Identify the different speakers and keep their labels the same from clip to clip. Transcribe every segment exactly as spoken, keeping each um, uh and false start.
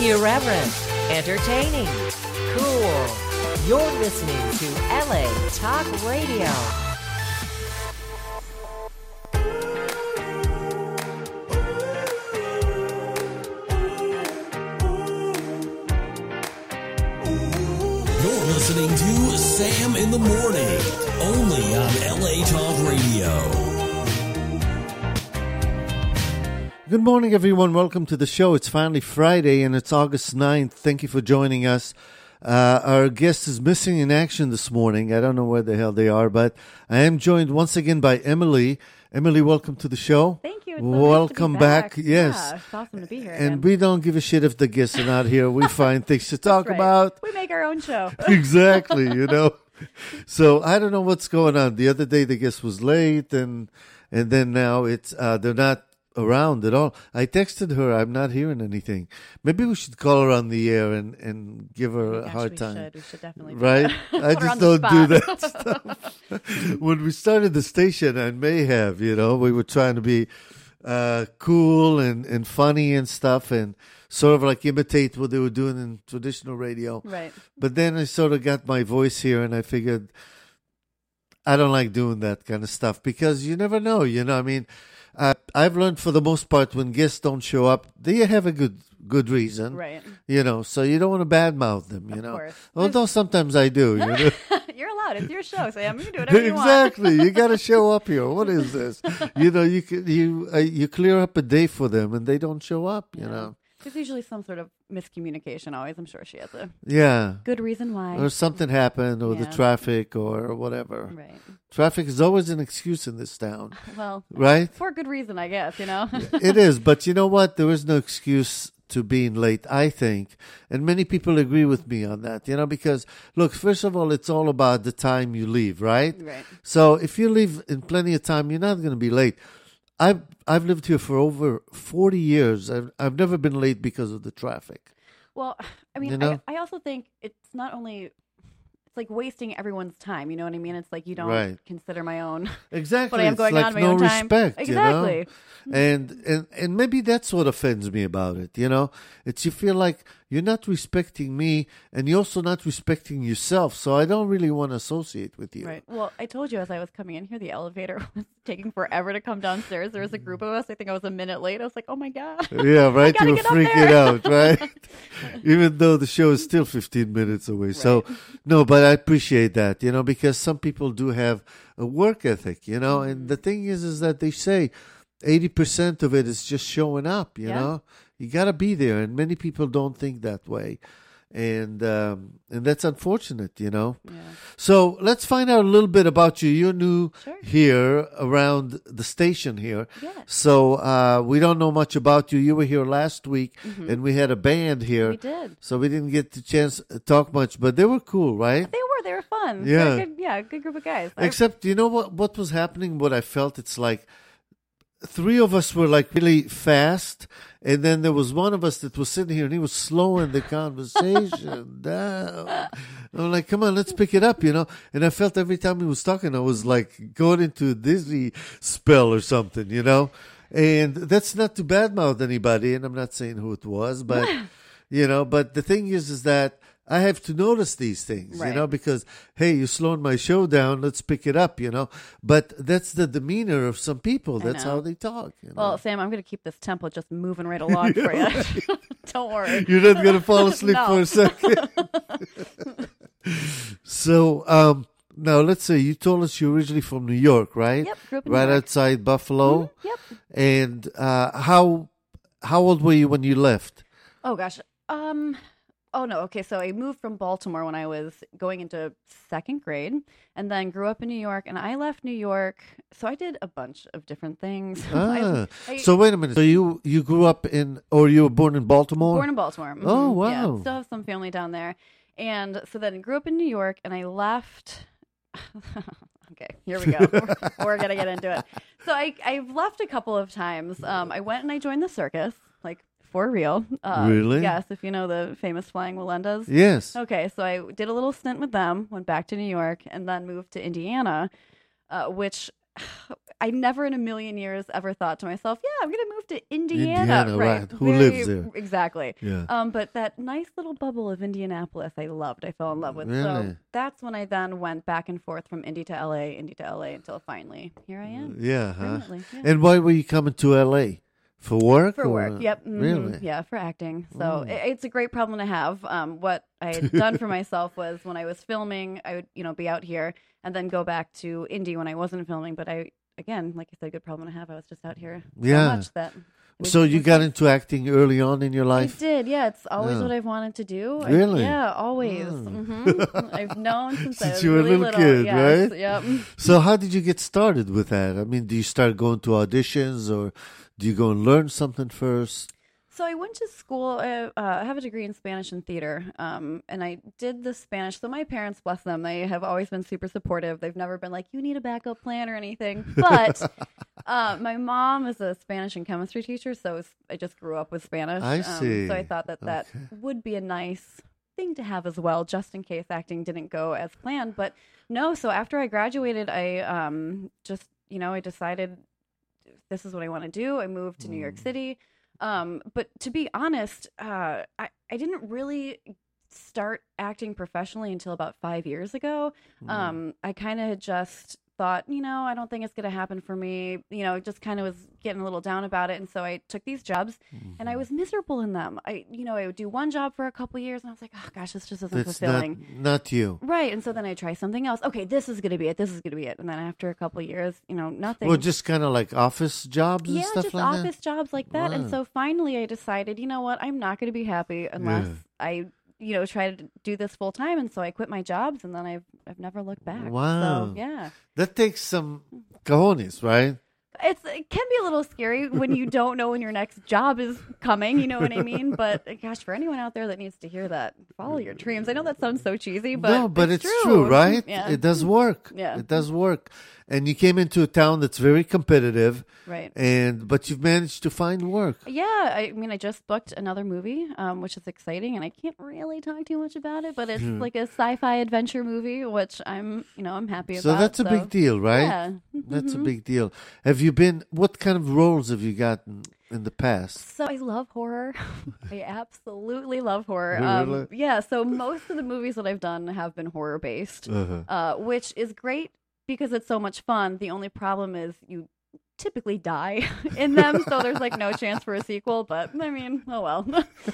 Speaker 1: Irreverent, entertaining, cool. You're listening to L A Talk Radio.
Speaker 2: You're listening to Sam in the Morning, only on L A Talk Radio.
Speaker 3: Good morning, everyone. Welcome to the show. It's finally Friday, and it's August ninth. Thank you for joining us. Uh, our guest is missing in action this morning. I don't know where the hell they are, but I am joined once again by Emily. Emily, welcome to the show.
Speaker 4: Thank you. It's so
Speaker 3: welcome
Speaker 4: nice to be back.
Speaker 3: back. Yes.
Speaker 4: Yeah, it's awesome to be here.
Speaker 3: And
Speaker 4: again.
Speaker 3: we don't give a shit if the guests are not here. We find things to talk
Speaker 4: Right.
Speaker 3: about.
Speaker 4: We make our own show.
Speaker 3: Exactly, you know. So I don't know what's going on. The other day the guest was late, and and then now it's uh, they're not around at all. I texted her, I'm not hearing anything. Maybe we should call her on the air and, and give her a
Speaker 4: Gosh,
Speaker 3: hard
Speaker 4: we
Speaker 3: time.
Speaker 4: Should. We should definitely. do
Speaker 3: Right?
Speaker 4: that.
Speaker 3: I
Speaker 4: Put her
Speaker 3: just
Speaker 4: on the
Speaker 3: don't do
Speaker 4: spot.
Speaker 3: that stuff. When we started the station, I may have, you know, we were trying to be uh, cool and, and funny and stuff and sort of like imitate what they were doing in traditional radio.
Speaker 4: Right.
Speaker 3: But then I sort of got my voice here and I figured I don't like doing that kind of stuff because you never know, you know, I mean, uh, I've learned for the most part when guests don't show up, they have a good good reason.
Speaker 4: Right.
Speaker 3: You know, so you don't want to badmouth them, you
Speaker 4: Of
Speaker 3: know.
Speaker 4: course.
Speaker 3: Although sometimes I do, you know.
Speaker 4: You're allowed. It's your show, Sam. You can do whatever you want.
Speaker 3: Exactly. You got to show up here. What is this? You know, you can, you uh, you clear up a day for them and they don't show up, you
Speaker 4: Yeah.
Speaker 3: know.
Speaker 4: There's usually some sort of miscommunication always. I'm sure she has a
Speaker 3: Yeah.
Speaker 4: good reason why.
Speaker 3: Or something happened or the
Speaker 4: Yeah.
Speaker 3: traffic or whatever.
Speaker 4: Right.
Speaker 3: Traffic is always an excuse in this town,
Speaker 4: Well,
Speaker 3: right?
Speaker 4: for good reason, I guess, you know?
Speaker 3: It is, but you know what? There is no excuse to being late, I think. And many people agree with me on that, you know, because, look, first of all, it's all about the time you leave, right?
Speaker 4: Right.
Speaker 3: So if you leave in plenty of time, you're not going to be late. I've, I've lived here for over forty years. I've, I've never been late because of the traffic.
Speaker 4: Well, I mean,
Speaker 3: You know?
Speaker 4: I, I also think it's not only... It's like wasting everyone's time. You know what I mean? It's like you don't
Speaker 3: Right.
Speaker 4: consider my own...
Speaker 3: Exactly.
Speaker 4: What I have
Speaker 3: It's
Speaker 4: going
Speaker 3: like
Speaker 4: on in my
Speaker 3: no
Speaker 4: own time.
Speaker 3: respect,
Speaker 4: Exactly.
Speaker 3: you know? And, and and maybe that's what offends me about it, you know? It's you feel like you're not respecting me and you're also not respecting yourself, so I don't really want to associate with you.
Speaker 4: Right. Well, I told you as I was coming in here, the elevator was taking forever to come downstairs. There was a group of us. I think I was a minute late. I was like, oh my God.
Speaker 3: Yeah, right?
Speaker 4: gotta
Speaker 3: You were
Speaker 4: get up
Speaker 3: freaking
Speaker 4: there.
Speaker 3: out, right? Even though the show is still fifteen minutes away. So, no, but I appreciate that, you know, because some people do have a work ethic, you know, and the thing is, is that they say eighty percent of it is just showing up, you
Speaker 4: Yeah.
Speaker 3: know? You got to be there, and many people don't think that way. And um, and that's unfortunate, you know.
Speaker 4: Yeah.
Speaker 3: So let's find out a little bit about you. You're new
Speaker 4: Sure.
Speaker 3: here around the station here.
Speaker 4: Yes.
Speaker 3: So uh, we don't know much about you. You were here last week, and we had a band here.
Speaker 4: We did.
Speaker 3: So we didn't get the chance to talk much, but they were cool, right?
Speaker 4: They were. They were fun.
Speaker 3: Yeah.
Speaker 4: They're a good, yeah, a good group of guys. I-
Speaker 3: Except, you know what? What was happening? What I felt, it's like three of us were like really fast, and then there was one of us that was sitting here, and he was slowing the conversation down. I'm like, come on, let's pick it up, you know. And I felt every time he was talking, I was like going into a dizzy spell or something, you know. And that's not to badmouth anybody, and I'm not saying who it was, but you know. But the thing is, is that I have to notice these things, you
Speaker 4: Right.
Speaker 3: know, because, hey, you're slowing my show down, let's pick it up, you know. But that's the demeanor of some people.
Speaker 4: I
Speaker 3: That's
Speaker 4: know.
Speaker 3: how they talk, you know.
Speaker 4: Well, Sam, I'm going to keep this tempo just moving right along for you. Don't worry.
Speaker 3: You're not going to fall asleep
Speaker 4: No.
Speaker 3: for a second. So, um, now, let's say you told us you're originally from New York, right?
Speaker 4: Yep, grew up in New
Speaker 3: Right
Speaker 4: York.
Speaker 3: outside Buffalo.
Speaker 4: Mhm, Yep.
Speaker 3: And uh, how how old were you when you left?
Speaker 4: Oh, gosh. Um... Oh, no. Okay. So I moved from Baltimore when I was going into second grade and then grew up in New York. And I left New York. So I did a bunch of different things.
Speaker 3: Ah,
Speaker 4: I- I-
Speaker 3: so wait a minute. So you, you grew up in, or you were born in Baltimore?
Speaker 4: Born in Baltimore. Mhm.
Speaker 3: Oh,
Speaker 4: Yeah,
Speaker 3: wow.
Speaker 4: still have some family down there. And so then grew up in New York and I left. Okay, here we go. We're, we're going to get into it. So I, I've left a couple of times. Um, I went and I joined the circus, like for real. Uh,
Speaker 3: Really?
Speaker 4: Yes, if you know the famous Flying Walendas.
Speaker 3: Yes.
Speaker 4: Okay, so I did a little stint with them, went back to New York, and then moved to Indiana, uh, which I never in a million years ever thought to myself, yeah, I'm going to move to Indiana.
Speaker 3: Indiana, right. Who lives there?
Speaker 4: Exactly.
Speaker 3: Yeah.
Speaker 4: Um, but that nice little bubble of Indianapolis, I loved. I fell in love with.
Speaker 3: Really?
Speaker 4: So that's when I then went back and forth from Indy to L A, Indy to L A, until finally here I am.
Speaker 3: Yeah, huh?
Speaker 4: Permanently, yeah.
Speaker 3: And why were you coming to L A? For work?
Speaker 4: For
Speaker 3: or-
Speaker 4: work, yep. mhm,
Speaker 3: Really?
Speaker 4: Yeah, for acting. So
Speaker 3: Mm.
Speaker 4: it, it's a great problem to have. Um, what I had done for myself was when I was filming, I would, you know, be out here and then go back to Indy when I wasn't filming. But I, again, like I said, good problem to have. I was just out here
Speaker 3: Yeah.
Speaker 4: so much that. it was
Speaker 3: So you
Speaker 4: just
Speaker 3: got
Speaker 4: like-
Speaker 3: into acting early on in your
Speaker 4: I
Speaker 3: life?
Speaker 4: did, yeah. It's always
Speaker 3: Yeah.
Speaker 4: what I've wanted to do. I-
Speaker 3: Really?
Speaker 4: yeah, always.
Speaker 3: Mm.
Speaker 4: hmm I've known since, I
Speaker 3: Since
Speaker 4: was
Speaker 3: you were a
Speaker 4: really
Speaker 3: little
Speaker 4: little.
Speaker 3: kid,
Speaker 4: yes,
Speaker 3: right?
Speaker 4: Yep.
Speaker 3: So how did you get started with that? I mean, do you start going to auditions or do you go and learn something first?
Speaker 4: So I went to school. I, uh, I have a degree in Spanish and theater, um, and I did the Spanish. So my parents, bless them, they have always been super supportive. They've never been like, you need a backup plan or anything. But uh, my mom is a Spanish and chemistry teacher, so it's, I just grew up with Spanish.
Speaker 3: I
Speaker 4: Um,
Speaker 3: see.
Speaker 4: so I thought that that
Speaker 3: Okay.
Speaker 4: would be a nice thing to have as well, just in case acting didn't go as planned. But no, so after I graduated, I um, just, you know, I decided this is what I want to do. I moved to New York City. Um, but to be honest, uh, I, I didn't really start acting professionally until about five years ago. Um, I kind of just thought, you know, I don't think it's going to happen for me. You know, just kind of was getting a little down about it. And so I took these jobs and I was miserable in them. I, you know, I would do one job for a couple years and I was like, oh gosh, this just isn't
Speaker 3: That's not,
Speaker 4: fulfilling.
Speaker 3: not you.
Speaker 4: Right. And so then I try something else. Okay, this is going to be it. This is going to be it. And then after a couple of years, you know, nothing.
Speaker 3: Well, just kind of like office jobs and
Speaker 4: yeah,
Speaker 3: stuff
Speaker 4: just
Speaker 3: like
Speaker 4: office jobs like that.
Speaker 3: Wow.
Speaker 4: And so finally I decided, you know what, I'm not going to be happy unless
Speaker 3: Yeah.
Speaker 4: I, you know, try to do this full time. And so I quit my jobs and then I've I've never looked back.
Speaker 3: Wow.
Speaker 4: So, yeah.
Speaker 3: that? That takes some cojones, right?
Speaker 4: It's it can be a little scary when you don't know when your next job is coming, you know what I mean? But gosh, for anyone out there that needs to hear that, follow your dreams. I know that sounds so cheesy, but
Speaker 3: no, but it's,
Speaker 4: it's
Speaker 3: true. right?
Speaker 4: Yeah.
Speaker 3: It does work.
Speaker 4: Yeah.
Speaker 3: It does work. And you came into a town that's very competitive,
Speaker 4: Right.
Speaker 3: and but you've managed to find work.
Speaker 4: Yeah, I mean, I just booked another movie, um, which is exciting, and I can't really talk too much about it, but it's
Speaker 3: Hmm.
Speaker 4: like a sci-fi adventure movie, which I'm, you know, I'm happy
Speaker 3: So
Speaker 4: about.
Speaker 3: that's a big deal, right?
Speaker 4: Yeah.
Speaker 3: That's a
Speaker 4: Mhm.
Speaker 3: big deal. Have you been? What kind of roles have you gotten in the past?
Speaker 4: So I love horror. I absolutely love horror.
Speaker 3: Really?
Speaker 4: Um, yeah, so most of the movies that I've done have been horror-based,
Speaker 3: Uh-huh.
Speaker 4: uh, which is great because it's so much fun. The only problem is you typically die in them, so there's like no chance for a sequel, but I mean, oh well.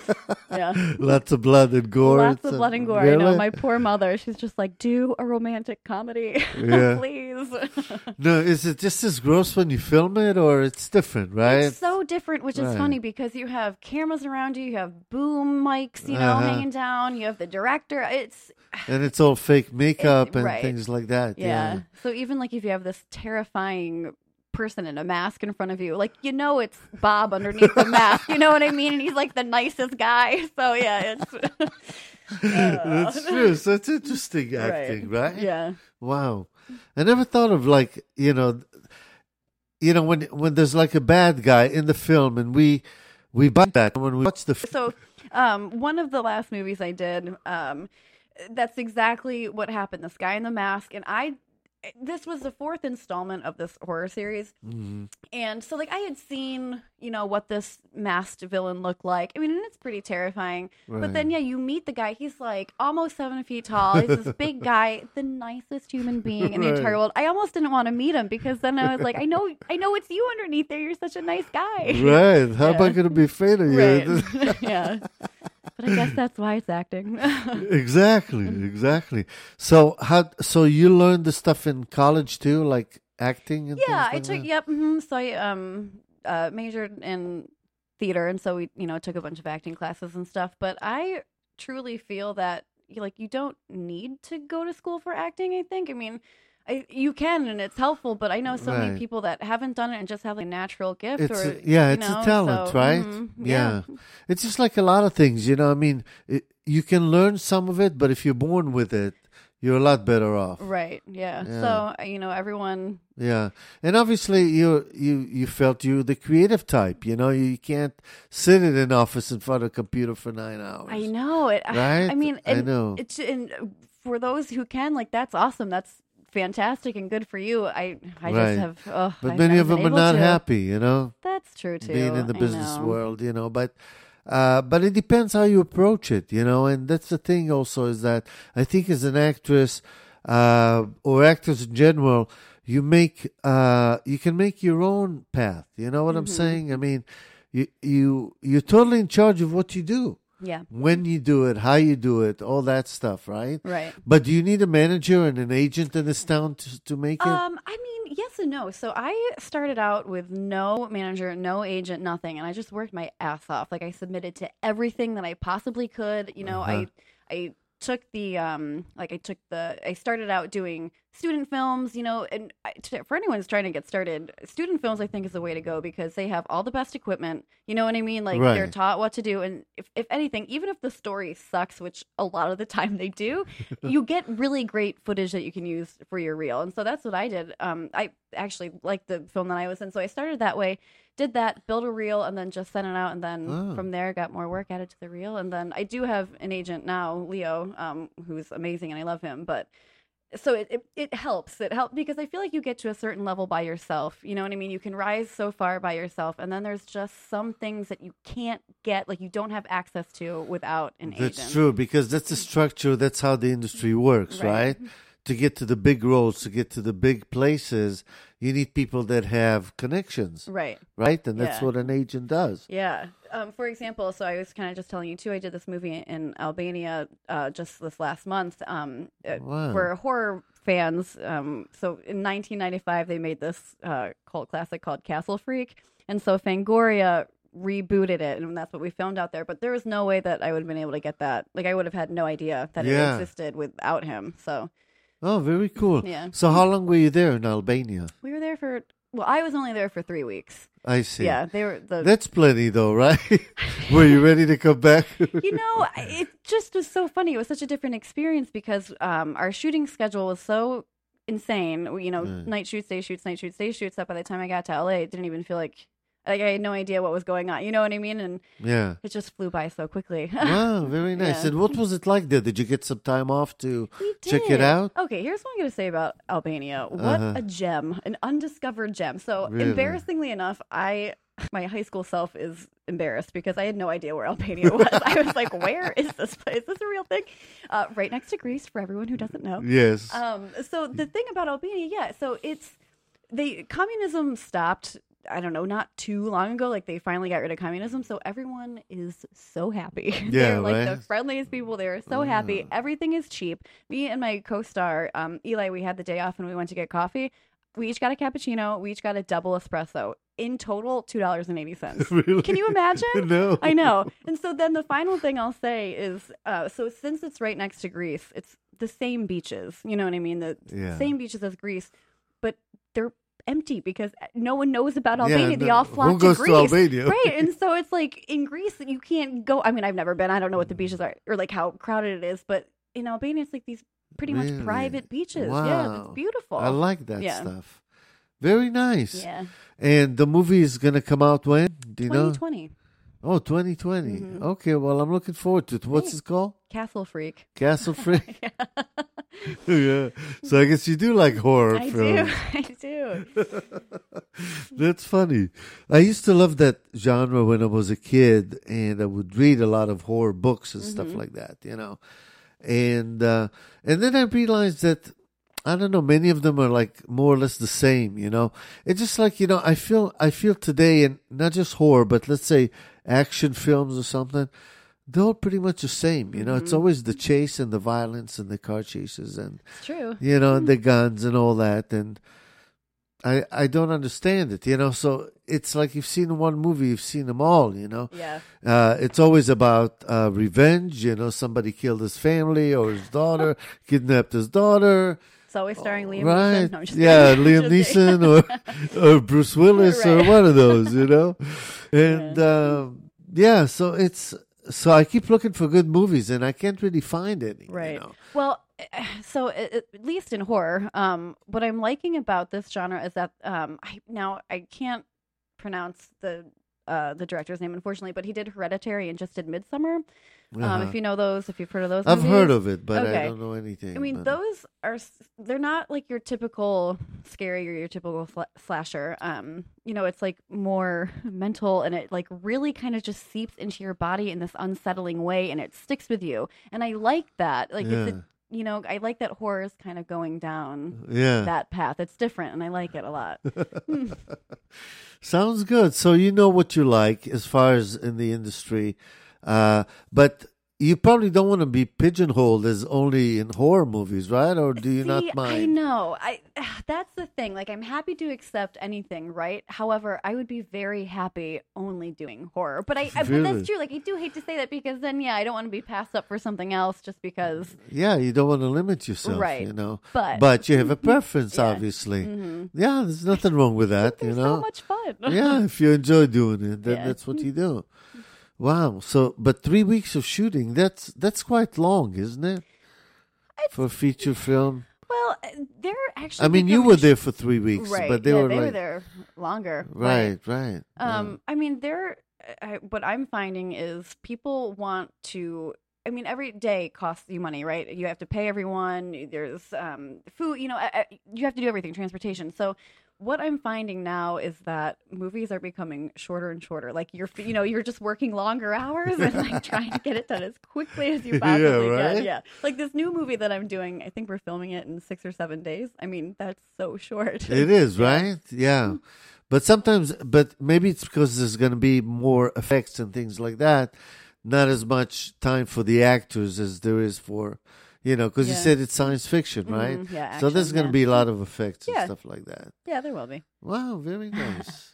Speaker 4: Yeah.
Speaker 3: Lots of blood and gore.
Speaker 4: Lots
Speaker 3: It's
Speaker 4: of
Speaker 3: a-
Speaker 4: blood and gore. I know
Speaker 3: Really?
Speaker 4: my poor mother. She's just like, do a romantic comedy,
Speaker 3: Yeah.
Speaker 4: please.
Speaker 3: No, is it just as gross when you film it, or it's different, right?
Speaker 4: It's so different, which is
Speaker 3: Right.
Speaker 4: funny because you have cameras around you, you have boom mics, you know,
Speaker 3: Uh-huh.
Speaker 4: hanging down. You have the director. It's
Speaker 3: And it's all fake makeup and
Speaker 4: right.
Speaker 3: things like that.
Speaker 4: yeah.
Speaker 3: Yeah.
Speaker 4: So even like if you have this terrifying person in a mask in front of you, like you know it's Bob underneath the mask. You know what I mean? And he's like the nicest guy. So yeah, it's
Speaker 3: That's true. So it's interesting acting, right?
Speaker 4: Yeah.
Speaker 3: Wow. I never thought of like, you know, you know when when there's like a bad guy in the film and we we buy that when we watch the film.
Speaker 4: So, um, one of the last movies I did, um, that's exactly what happened. This guy in the mask, and I. This was the fourth installment of this horror series,
Speaker 3: Mm-hmm.
Speaker 4: and so like I had seen, you know, what this masked villain looked like. I mean, and it's pretty terrifying. But then,
Speaker 3: Right.
Speaker 4: yeah, you meet the guy. He's like almost seven feet tall. He's this big guy, the nicest human being in the
Speaker 3: Right.
Speaker 4: entire world. I almost didn't want to meet him because then I was like, I know, I know it's you underneath there. You're such a nice guy.
Speaker 3: Right. How am I
Speaker 4: Yeah.
Speaker 3: going to be afraid of you?
Speaker 4: Right. Yeah. But I guess that's why it's acting.
Speaker 3: Exactly, exactly. So how? So you learned the stuff in college too, like acting and
Speaker 4: yeah, I
Speaker 3: things
Speaker 4: took
Speaker 3: like
Speaker 4: yep. mhm. So I um uh, majored in theater, and so we you know took a bunch of acting classes and stuff. But I truly feel that you like you don't need to go to school for acting. I think. I mean. I, you can and it's helpful, but I know so
Speaker 3: Right.
Speaker 4: many people that haven't done it and just have like a natural gift.
Speaker 3: It's
Speaker 4: or
Speaker 3: a- yeah,
Speaker 4: you
Speaker 3: it's a
Speaker 4: know,
Speaker 3: talent,
Speaker 4: so,
Speaker 3: right?
Speaker 4: mhm,
Speaker 3: Yeah. It's just like a lot of things, you know. I mean, it, you can learn some of it, but if you're born with it, you're a lot better off.
Speaker 4: Right. Yeah.
Speaker 3: Yeah.
Speaker 4: So uh, you know, everyone.
Speaker 3: Yeah, and obviously you you you felt you're the creative type. You know, you can't sit in an office in front of a computer for nine hours.
Speaker 4: I know it.
Speaker 3: Right?
Speaker 4: I mean,
Speaker 3: I
Speaker 4: and
Speaker 3: know.
Speaker 4: It's and for those who can, like, that's awesome. That's fantastic and good for you. I I
Speaker 3: Right.
Speaker 4: just have. Oh,
Speaker 3: But
Speaker 4: I
Speaker 3: many
Speaker 4: haven't
Speaker 3: of them
Speaker 4: been
Speaker 3: are
Speaker 4: able
Speaker 3: not
Speaker 4: to.
Speaker 3: happy, you know,
Speaker 4: That's true too.
Speaker 3: being in the
Speaker 4: I
Speaker 3: business
Speaker 4: know.
Speaker 3: world, you know. But uh, but it depends how you approach it, you know. And that's the thing also is that I think as an actress uh, or actors in general, you make uh, you can make your own path. You know what I'm
Speaker 4: Mhm.
Speaker 3: saying? I mean, you you you're totally in charge of what you do,
Speaker 4: Yeah.
Speaker 3: when you do it, how you do it, all that stuff, right?
Speaker 4: Right.
Speaker 3: But do you need a manager and an agent in this town to, to make it?
Speaker 4: Um, I mean, yes and no. So I started out with no manager, no agent, nothing, and I just worked my ass off. Like I submitted to everything that I possibly could. You know,
Speaker 3: Uh-huh.
Speaker 4: I I took the um like I took the I started out doing student films, you know, and I, to, for anyone who's trying to get started, student films I think is the way to go because they have all the best equipment. You know what I mean? Like they're
Speaker 3: Right.
Speaker 4: taught what to do, and if if anything, even if the story sucks, which a lot of the time they do, you get really great footage that you can use for your reel. And so that's what I did. Um, I actually liked the film that I was in, so I started that way. Did that, build a reel, and then just sent it out, and then
Speaker 3: Oh.
Speaker 4: from there got more work added to the reel. And then I do have an agent now, Leo, um, who's amazing, and I love him. But so it, it it helps. It helps because I feel like you get to a certain level by yourself. You know what I mean? You can rise so far by yourself, and then there's just some things that you can't get, like you don't have access to without an
Speaker 3: That's
Speaker 4: agent.
Speaker 3: true because that's the structure. That's how the industry works, right?
Speaker 4: Right.
Speaker 3: To get to the big roles, to get to the big places, you need people that have connections,
Speaker 4: Right.
Speaker 3: right? And that's
Speaker 4: Yeah.
Speaker 3: what an agent does.
Speaker 4: Yeah. Um, for example, so I was kind of just telling you too. I did this movie in Albania uh, just this last month um, uh,
Speaker 3: Wow.
Speaker 4: for horror fans. Um, so in nineteen ninety-five, they made this uh, cult classic called Castle Freak, and so Fangoria rebooted it, and that's what we filmed out there. But there was no way that I would have been able to get that. Like I would have had no idea that
Speaker 3: Yeah.
Speaker 4: it existed without him. So
Speaker 3: Oh, very cool.
Speaker 4: Yeah.
Speaker 3: So how long were you there in Albania?
Speaker 4: we were there for. Well, I was only there for three weeks.
Speaker 3: I see.
Speaker 4: Yeah, they were the.
Speaker 3: That's plenty though, right? Were you ready to come back?
Speaker 4: You know, it just was so funny. It was such a different experience because um, our shooting schedule was so insane. You know,
Speaker 3: Mm.
Speaker 4: night shoots, day shoots, night shoots, day shoots. That by the time I got to L A, it didn't even feel like like I had no idea what was going on. You know what I mean? And
Speaker 3: Yeah.
Speaker 4: it just flew by so quickly.
Speaker 3: Wow, very nice.
Speaker 4: Yeah.
Speaker 3: And what was it like there? Did you get some time off to
Speaker 4: We
Speaker 3: check
Speaker 4: did.
Speaker 3: it out?
Speaker 4: Okay, here's what I'm going to say about Albania. What
Speaker 3: Uh-huh.
Speaker 4: a gem, an undiscovered gem. So,
Speaker 3: Really?
Speaker 4: embarrassingly enough, I my high school self is embarrassed because I had no idea where Albania was. I was like, "Where is this place? Is this a real thing?" Uh, right next to Greece, for everyone who doesn't know.
Speaker 3: Yes.
Speaker 4: Um, so the thing about Albania, yeah, so it's they communism stopped. I don't know, not too long ago. Like they finally got rid of communism, so everyone is so happy. They're like the
Speaker 3: right?
Speaker 4: friendliest people. They are so happy. Everything is cheap. Me and my co-star um, Eli, we had the day off and we went to get coffee. We each got a cappuccino. We each got a double espresso. In total, two dollars and eighty cents.
Speaker 3: Really?
Speaker 4: Can you imagine?
Speaker 3: No.
Speaker 4: I know. And so then the final thing I'll say is, uh, so since it's right next to Greece, it's the same beaches. You know what I mean? The
Speaker 3: Yeah.
Speaker 4: same beaches as Greece, but they're empty because no one knows about
Speaker 3: Yeah,
Speaker 4: Albania. They
Speaker 3: no-
Speaker 4: all
Speaker 3: who
Speaker 4: flock to
Speaker 3: goes to
Speaker 4: Greece,
Speaker 3: Albania?
Speaker 4: right? And so it's like in Greece you can't go. I mean, I've never been. I don't know what the beaches are or like how crowded it is, but in Albania it's like these pretty
Speaker 3: Really?
Speaker 4: much private beaches. Yeah, it's
Speaker 3: Wow.
Speaker 4: beautiful.
Speaker 3: I like that
Speaker 4: Yeah.
Speaker 3: stuff. Very nice.
Speaker 4: Yeah,
Speaker 3: And the movie is going to come out when? Do you know?
Speaker 4: twenty twenty
Speaker 3: Oh, twenty twenty.
Speaker 4: Mhm.
Speaker 3: Okay, well, I'm looking forward to it. What's
Speaker 4: Great.
Speaker 3: it called?
Speaker 4: Castle Freak.
Speaker 3: Castle Freak? Yeah. So I guess you do like horror
Speaker 4: I
Speaker 3: films.
Speaker 4: do. I do.
Speaker 3: That's funny. I used to love that genre when I was a kid, and I would read a lot of horror books and stuff
Speaker 4: Mm-hmm.
Speaker 3: like that, you know. And uh, and then I realized that I don't know, many of them are like more or less the same, you know. It's just like, you know, I feel I feel today, and not just horror, but let's say action films or something, they're all pretty much the same, you know. It's
Speaker 4: Mm-hmm.
Speaker 3: always the chase and the violence and the car chases and
Speaker 4: It's true.
Speaker 3: you know, and the guns and all that, and I I don't understand it, you know. So it's like you've seen one movie, you've seen them all, you know.
Speaker 4: Yeah.
Speaker 3: Uh, it's always about uh, revenge, you know. Somebody killed his family or his daughter, kidnapped his daughter,
Speaker 4: It's always starring Liam
Speaker 3: right?
Speaker 4: Neeson. No, I'm just
Speaker 3: Yeah,
Speaker 4: kidding.
Speaker 3: Liam
Speaker 4: Just kidding.
Speaker 3: Neeson or or Bruce Willis or
Speaker 4: Right.
Speaker 3: one of those, you know. And um, yeah, so it's so I keep looking for good movies, and I can't really find any,
Speaker 4: Right.
Speaker 3: You know?
Speaker 4: Well, so at at least in horror, um, what I'm liking about this genre is that um, I now I can't pronounce the uh, the director's name, unfortunately, but he did Hereditary and just did Midsummer. Um,
Speaker 3: Uh-huh.
Speaker 4: if you know those, if you've heard of those,
Speaker 3: I've
Speaker 4: movies.
Speaker 3: heard of it, but I
Speaker 4: Okay.
Speaker 3: don't know anything.
Speaker 4: I mean,
Speaker 3: but-
Speaker 4: those are s- they're not like your typical scary or your typical sla- slasher. Um, you know, it's like more mental, and it like really kind of just seeps into your body in this unsettling way, and it sticks with you. And I like that. Like, it's
Speaker 3: Yeah.
Speaker 4: a, you know, I like that horror is kind of going down
Speaker 3: Yeah.
Speaker 4: that path. It's different, and I like it a lot.
Speaker 3: Sounds good. So you know what you like as far as in the industry, uh, but you probably don't want to be pigeonholed as only in horror movies, right? Or do you
Speaker 4: See,
Speaker 3: not
Speaker 4: I
Speaker 3: mind?
Speaker 4: know. I that's the thing. Like, I'm happy to accept anything, right? However, I would be very happy only doing horror. But I, I but
Speaker 3: Really?
Speaker 4: that's true. Like, I do hate to say that because then, yeah, I don't want to be passed up for something else just because.
Speaker 3: Yeah, you don't want to limit yourself,
Speaker 4: Right.
Speaker 3: you know.
Speaker 4: But-
Speaker 3: but you have a preference,
Speaker 4: Yeah.
Speaker 3: obviously.
Speaker 4: Mhm.
Speaker 3: Yeah, there's nothing wrong with that,
Speaker 4: They're
Speaker 3: you know.
Speaker 4: so much fun.
Speaker 3: Yeah, if you enjoy doing it, then
Speaker 4: Yeah.
Speaker 3: that's what you do. Wow. So, but three weeks of shooting, that's that's quite long, isn't it? For a feature film.
Speaker 4: Well, uh, they're actually.
Speaker 3: I mean, you
Speaker 4: becoming
Speaker 3: were
Speaker 4: sh-
Speaker 3: there for three weeks,
Speaker 4: Right.
Speaker 3: but they
Speaker 4: yeah,
Speaker 3: were
Speaker 4: they
Speaker 3: like,
Speaker 4: were there longer.
Speaker 3: right, right.
Speaker 4: Um, I mean, they're I, what I'm finding is people want to. I mean, every day costs you money, right? You have to pay everyone. There's um, food. You know, uh, uh, you have to do everything, transportation. So, what I'm finding now is that movies are becoming shorter and shorter. Like you're, you know, you're just working longer hours and like trying to get it done as quickly as you possibly
Speaker 3: right?
Speaker 4: can. Yeah, like this new movie that I'm doing. I think we're filming it in six or seven days. I mean, that's so short.
Speaker 3: It is,
Speaker 4: Yeah.
Speaker 3: right? Yeah. But sometimes, but maybe it's because there's going to be more effects and things like that. Not as much time for the actors as there is for, you know, because you
Speaker 4: Yeah.
Speaker 3: said it's science fiction, right?
Speaker 4: Mhm, yeah,
Speaker 3: So there's
Speaker 4: action,
Speaker 3: going to
Speaker 4: yeah.
Speaker 3: be a lot of effects and
Speaker 4: Yeah.
Speaker 3: stuff like that.
Speaker 4: Yeah, there will be.
Speaker 3: Wow, very nice.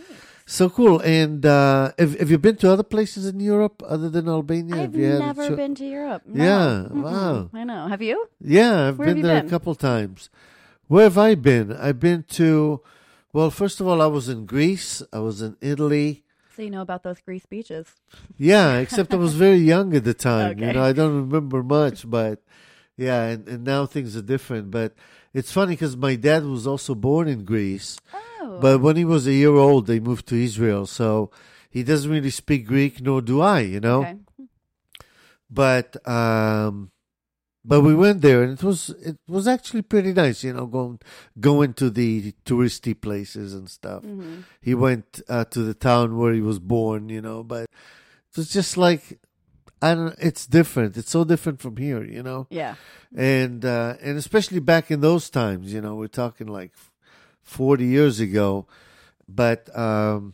Speaker 3: So cool. And uh, have, have you been to other places in Europe other than Albania?
Speaker 4: I've
Speaker 3: have you had a
Speaker 4: never
Speaker 3: cho-
Speaker 4: been to Europe. No.
Speaker 3: Yeah,
Speaker 4: Mm-mm.
Speaker 3: wow.
Speaker 4: I know. Have you?
Speaker 3: Yeah, I've
Speaker 4: Where have
Speaker 3: been
Speaker 4: you
Speaker 3: there
Speaker 4: been?
Speaker 3: a couple times. Where have I been? I've been to, well, first of all, I was in Greece. I was in Italy.
Speaker 4: So you know about those Greece beaches.
Speaker 3: Yeah, except I was very young at the time. You
Speaker 4: Okay.
Speaker 3: know, I don't remember much, but yeah, and, and now things are different. But it's funny because my dad was also born in Greece,
Speaker 4: Oh.
Speaker 3: but when he was a year old, they moved to Israel. So he doesn't really speak Greek, nor do I, you know.
Speaker 4: Okay.
Speaker 3: But um, but we went there, and it was it was actually pretty nice, you know, going going to the touristy places and stuff.
Speaker 4: Mhm.
Speaker 3: He went uh, to the town where he was born, you know, but it was just like I don't. It's different. It's so different from here, you know,
Speaker 4: Yeah.
Speaker 3: and uh, and especially back in those times, you know, we're talking like forty years ago. But um,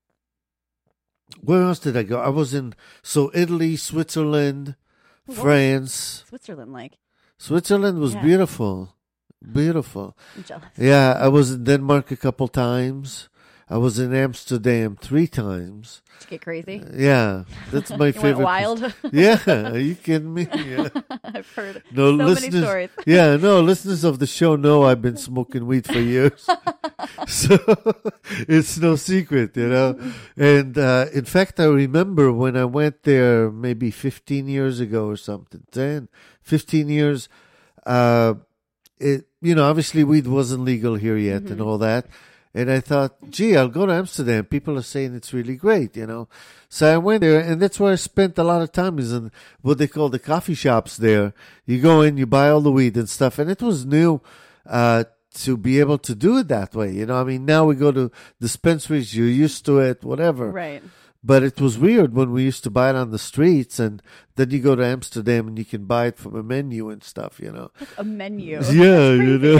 Speaker 3: where else did I go? I was in so Italy, Switzerland,
Speaker 4: What?
Speaker 3: France.
Speaker 4: Switzerland, like.
Speaker 3: Switzerland was
Speaker 4: Yeah.
Speaker 3: beautiful, beautiful.
Speaker 4: I'm jealous.
Speaker 3: Yeah, I was in Denmark a couple times. I was in Amsterdam three times.
Speaker 4: Did you get crazy?
Speaker 3: Yeah, that's my
Speaker 4: You
Speaker 3: favorite.
Speaker 4: went wild.
Speaker 3: Yeah, are you kidding me? Yeah.
Speaker 4: I've heard
Speaker 3: No,
Speaker 4: so many
Speaker 3: listeners.
Speaker 4: stories.
Speaker 3: Yeah, no, listeners of the show know I've been smoking weed for years, so it's no secret, you know. And uh, in fact, I remember when I went there maybe fifteen years ago or something, ten, fifteen years. Uh, it, you know, obviously weed wasn't legal here yet and all that. And I thought, gee, I'll go to Amsterdam. People are saying it's really great, you know. So I went there, and that's where I spent a lot of time, is in what they call the coffee shops there. You go in, you buy all the weed and stuff, and it was new uh, to be able to do it that way, you know. I mean, now we go to dispensaries, you're used to it, whatever.
Speaker 4: Right.
Speaker 3: But it was weird when we used to buy it on the streets, and then you go to Amsterdam and you can buy it from a menu and stuff, you know.
Speaker 4: A menu.
Speaker 3: Yeah, you know.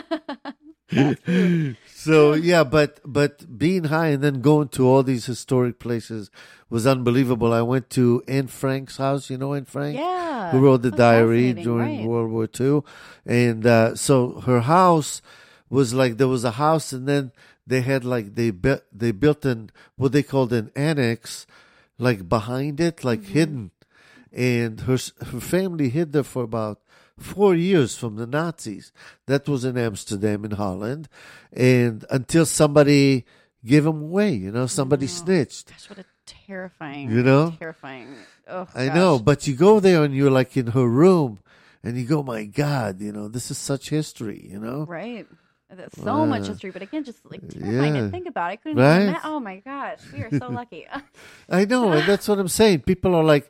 Speaker 3: So yeah, but but being high and then going to all these historic places was unbelievable. I went to Anne Frank's house. You know Anne Frank,
Speaker 4: Yeah.
Speaker 3: who wrote the
Speaker 4: That's
Speaker 3: diary
Speaker 4: fascinating,
Speaker 3: during
Speaker 4: right.
Speaker 3: World War Two, and uh, so her house was like there was a house, and then they had like they built they built an what they called an annex, like behind it, like
Speaker 4: Mm-hmm.
Speaker 3: hidden, and her her family hid there for about four years from the Nazis. That was in Amsterdam, in Holland, and until somebody gave them away, you know, somebody snitched.
Speaker 4: Gosh, what a terrifying.
Speaker 3: You know?
Speaker 4: Terrifying. Oh,
Speaker 3: I
Speaker 4: gosh.
Speaker 3: know, but you go there and you're like in her room, and you go, my God, you know, this is such history, you know?
Speaker 4: Right. That's so much
Speaker 3: Uh,
Speaker 4: history, but again, just like terrifying
Speaker 3: yeah.
Speaker 4: to think about. I couldn't
Speaker 3: Right?
Speaker 4: even ima- Oh my gosh, we are so lucky.
Speaker 3: I know, and that's what I'm saying. People are like,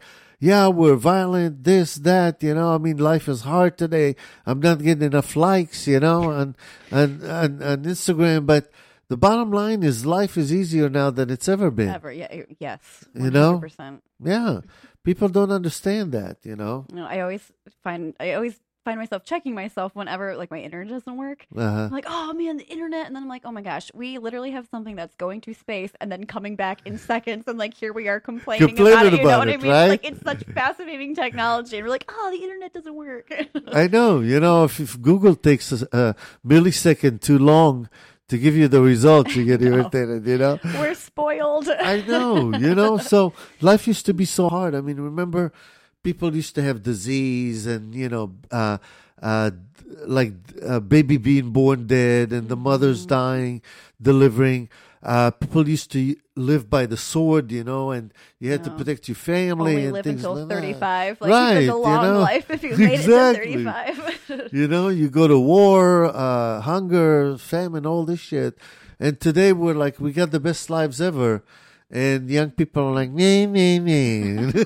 Speaker 3: yeah, we're violent, this, that, you know. I mean, life is hard today. I'm not getting enough likes, you know, on, on, on, on Instagram. But the bottom line is life is easier now than it's ever been.
Speaker 4: Ever, yeah, yes.
Speaker 3: You know?
Speaker 4: one hundred percent.
Speaker 3: Yeah. People don't understand that, you know.
Speaker 4: You know, I always find, I always find myself checking myself whenever like my internet doesn't work.
Speaker 3: Uh-huh.
Speaker 4: I'm like, oh man, the internet, and then I'm like, oh my gosh, we literally have something that's going to space and then coming back in seconds, and like here we are complaining,
Speaker 3: Complaining
Speaker 4: about it. You know
Speaker 3: about
Speaker 4: what
Speaker 3: it,
Speaker 4: I mean?
Speaker 3: right?
Speaker 4: Like it's such fascinating technology, and we're like, oh, the internet doesn't work.
Speaker 3: I know, you know, if, if Google takes a, a millisecond too long to give you the results, you get irritated, you know?
Speaker 4: We're spoiled.
Speaker 3: I know, you know, so life used to be so hard. I mean, remember, people used to have disease and, you know, uh, uh, like a baby being born dead and the mothers dying, delivering. Uh, people used to live by the sword, you know, and you had to
Speaker 4: Yeah.
Speaker 3: protect your family
Speaker 4: Only
Speaker 3: and
Speaker 4: live
Speaker 3: things
Speaker 4: until
Speaker 3: like that.
Speaker 4: thirty-five. Like
Speaker 3: Right,
Speaker 4: you took a
Speaker 3: you
Speaker 4: long
Speaker 3: know?
Speaker 4: life if you made
Speaker 3: Exactly.
Speaker 4: it to thirty-five.
Speaker 3: You know, you go to war, uh, hunger, famine, all this shit. And today we're like, we got the best lives ever. And young people are like, nee, nee, nee.